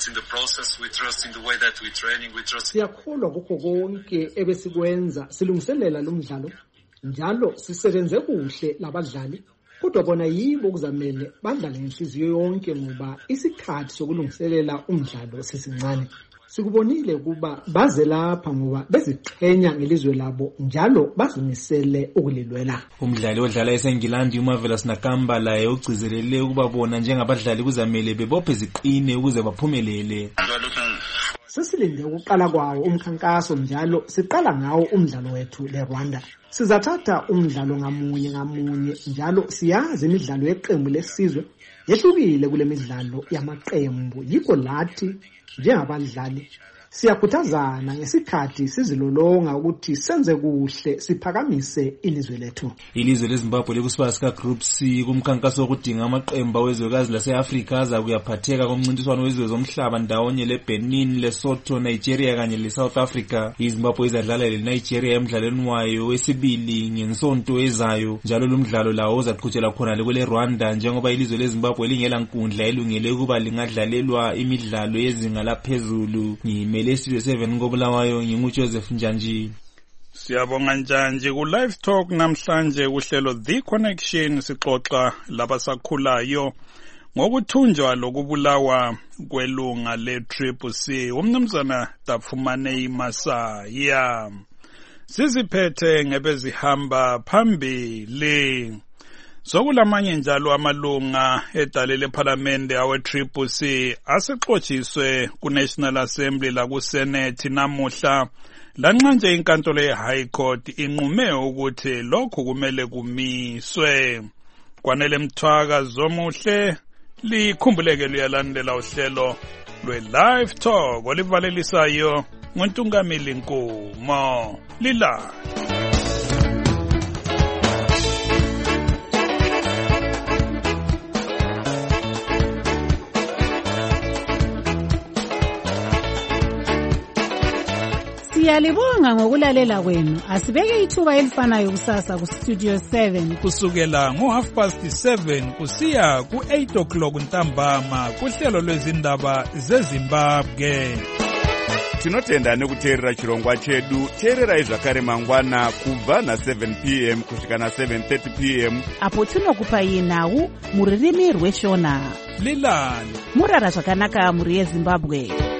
Siyakholwa kukho konke ebesikwenza silungiselela lo mdlalo, njalo sisebenze kuhle labadlali. Kodwa bona yibo kuzamele badlale ngenhliziyo yonke ngoba isikhathi sokulungiselela umdlalo sisincane. Sikubonile ukuba baze lapha ngoba beziqhenya ngelizwe labo njalo bazimisele ukulilwela. Umdlali odlala eseNgilandi uMarvelous Nakamba laye ugcizelele ukuba bona njengabadlali kuzamele bebophe ziqine ukuze baphumelele. Sesilinde ukuqala kwawo umkhankaso njalo siqala ngawo umdlalo wethu leRwanda. Sizathatha umdlalo ngamunye njalo siyazi imidlalo yeqembu lesizwe yehlukile kule midlalo yamaqembu. Yikho lathi njengabadlali siyakhuthazana ngesikhathi sizilolonga ukuthi senze kuhle siphakamise ilizwe lethu. Ilizwe leZimbabwe lekusibala sika Group C kumkhankaso wokudinga amaqembu awezwekazi laseAfrika aza kuyaphatheka komncintiswano wezwe zomhlaba ndawonye leBenin, Lesotho, Nigeria kanye leSouth Africa. iZimbabwe izadlala leNigeria emdlalweni wayo wesibili ngensonto ezayo, njalo lo mdlalo lawo uzaqhutshela khona lekule Rwanda njengoba ilizwe leZimbabwe lingela nkundla elungele ukuba lingadlalelwa imidlalo yezinga laphezulu. Studio 7 ngobulawayo nginguJoseph Njanji. Siyabonga Njanji ku live talk namhlanje kuhlelo The Connection sixoxa labasakhulayo ngokuthunjwa lokubulawa kwelunga le-CCC umnumzana Dapfumane Masaya. Siziphethe ngebezihamba phambili. Sokulamanye njalo amalunga edale lephalamende awe-CCC asexotshiswe ku-National Assembly laku-Senate namuhla, lanxa nje inkantolo ye-High Court inqume ukuthi lokhu kumele kumiswe. Kwanele Mthwaka Zomuhle likhumbuleke luyalandela uhlelo lwe-Live Talk olivalelisayo nguNtungamili Nkumo. Lila Siyalibonga ngokulalela kwenu. Asibeke ithuba elifanayo kusasa ku Studio 7 kusukela ngo7:30 kusiya ku8 o'clock ntambama kuhlelo lwezindaba zeZimbabwe. Tinotenda nekuteerera chirongwa chedu. Teererai zvakare mangwana kubva na7 p.m. kusvika na7:30 p.m. apo tinokupai nhau mururimi rweshona. Lilani murara zvakanaka muri yeZimbabwe.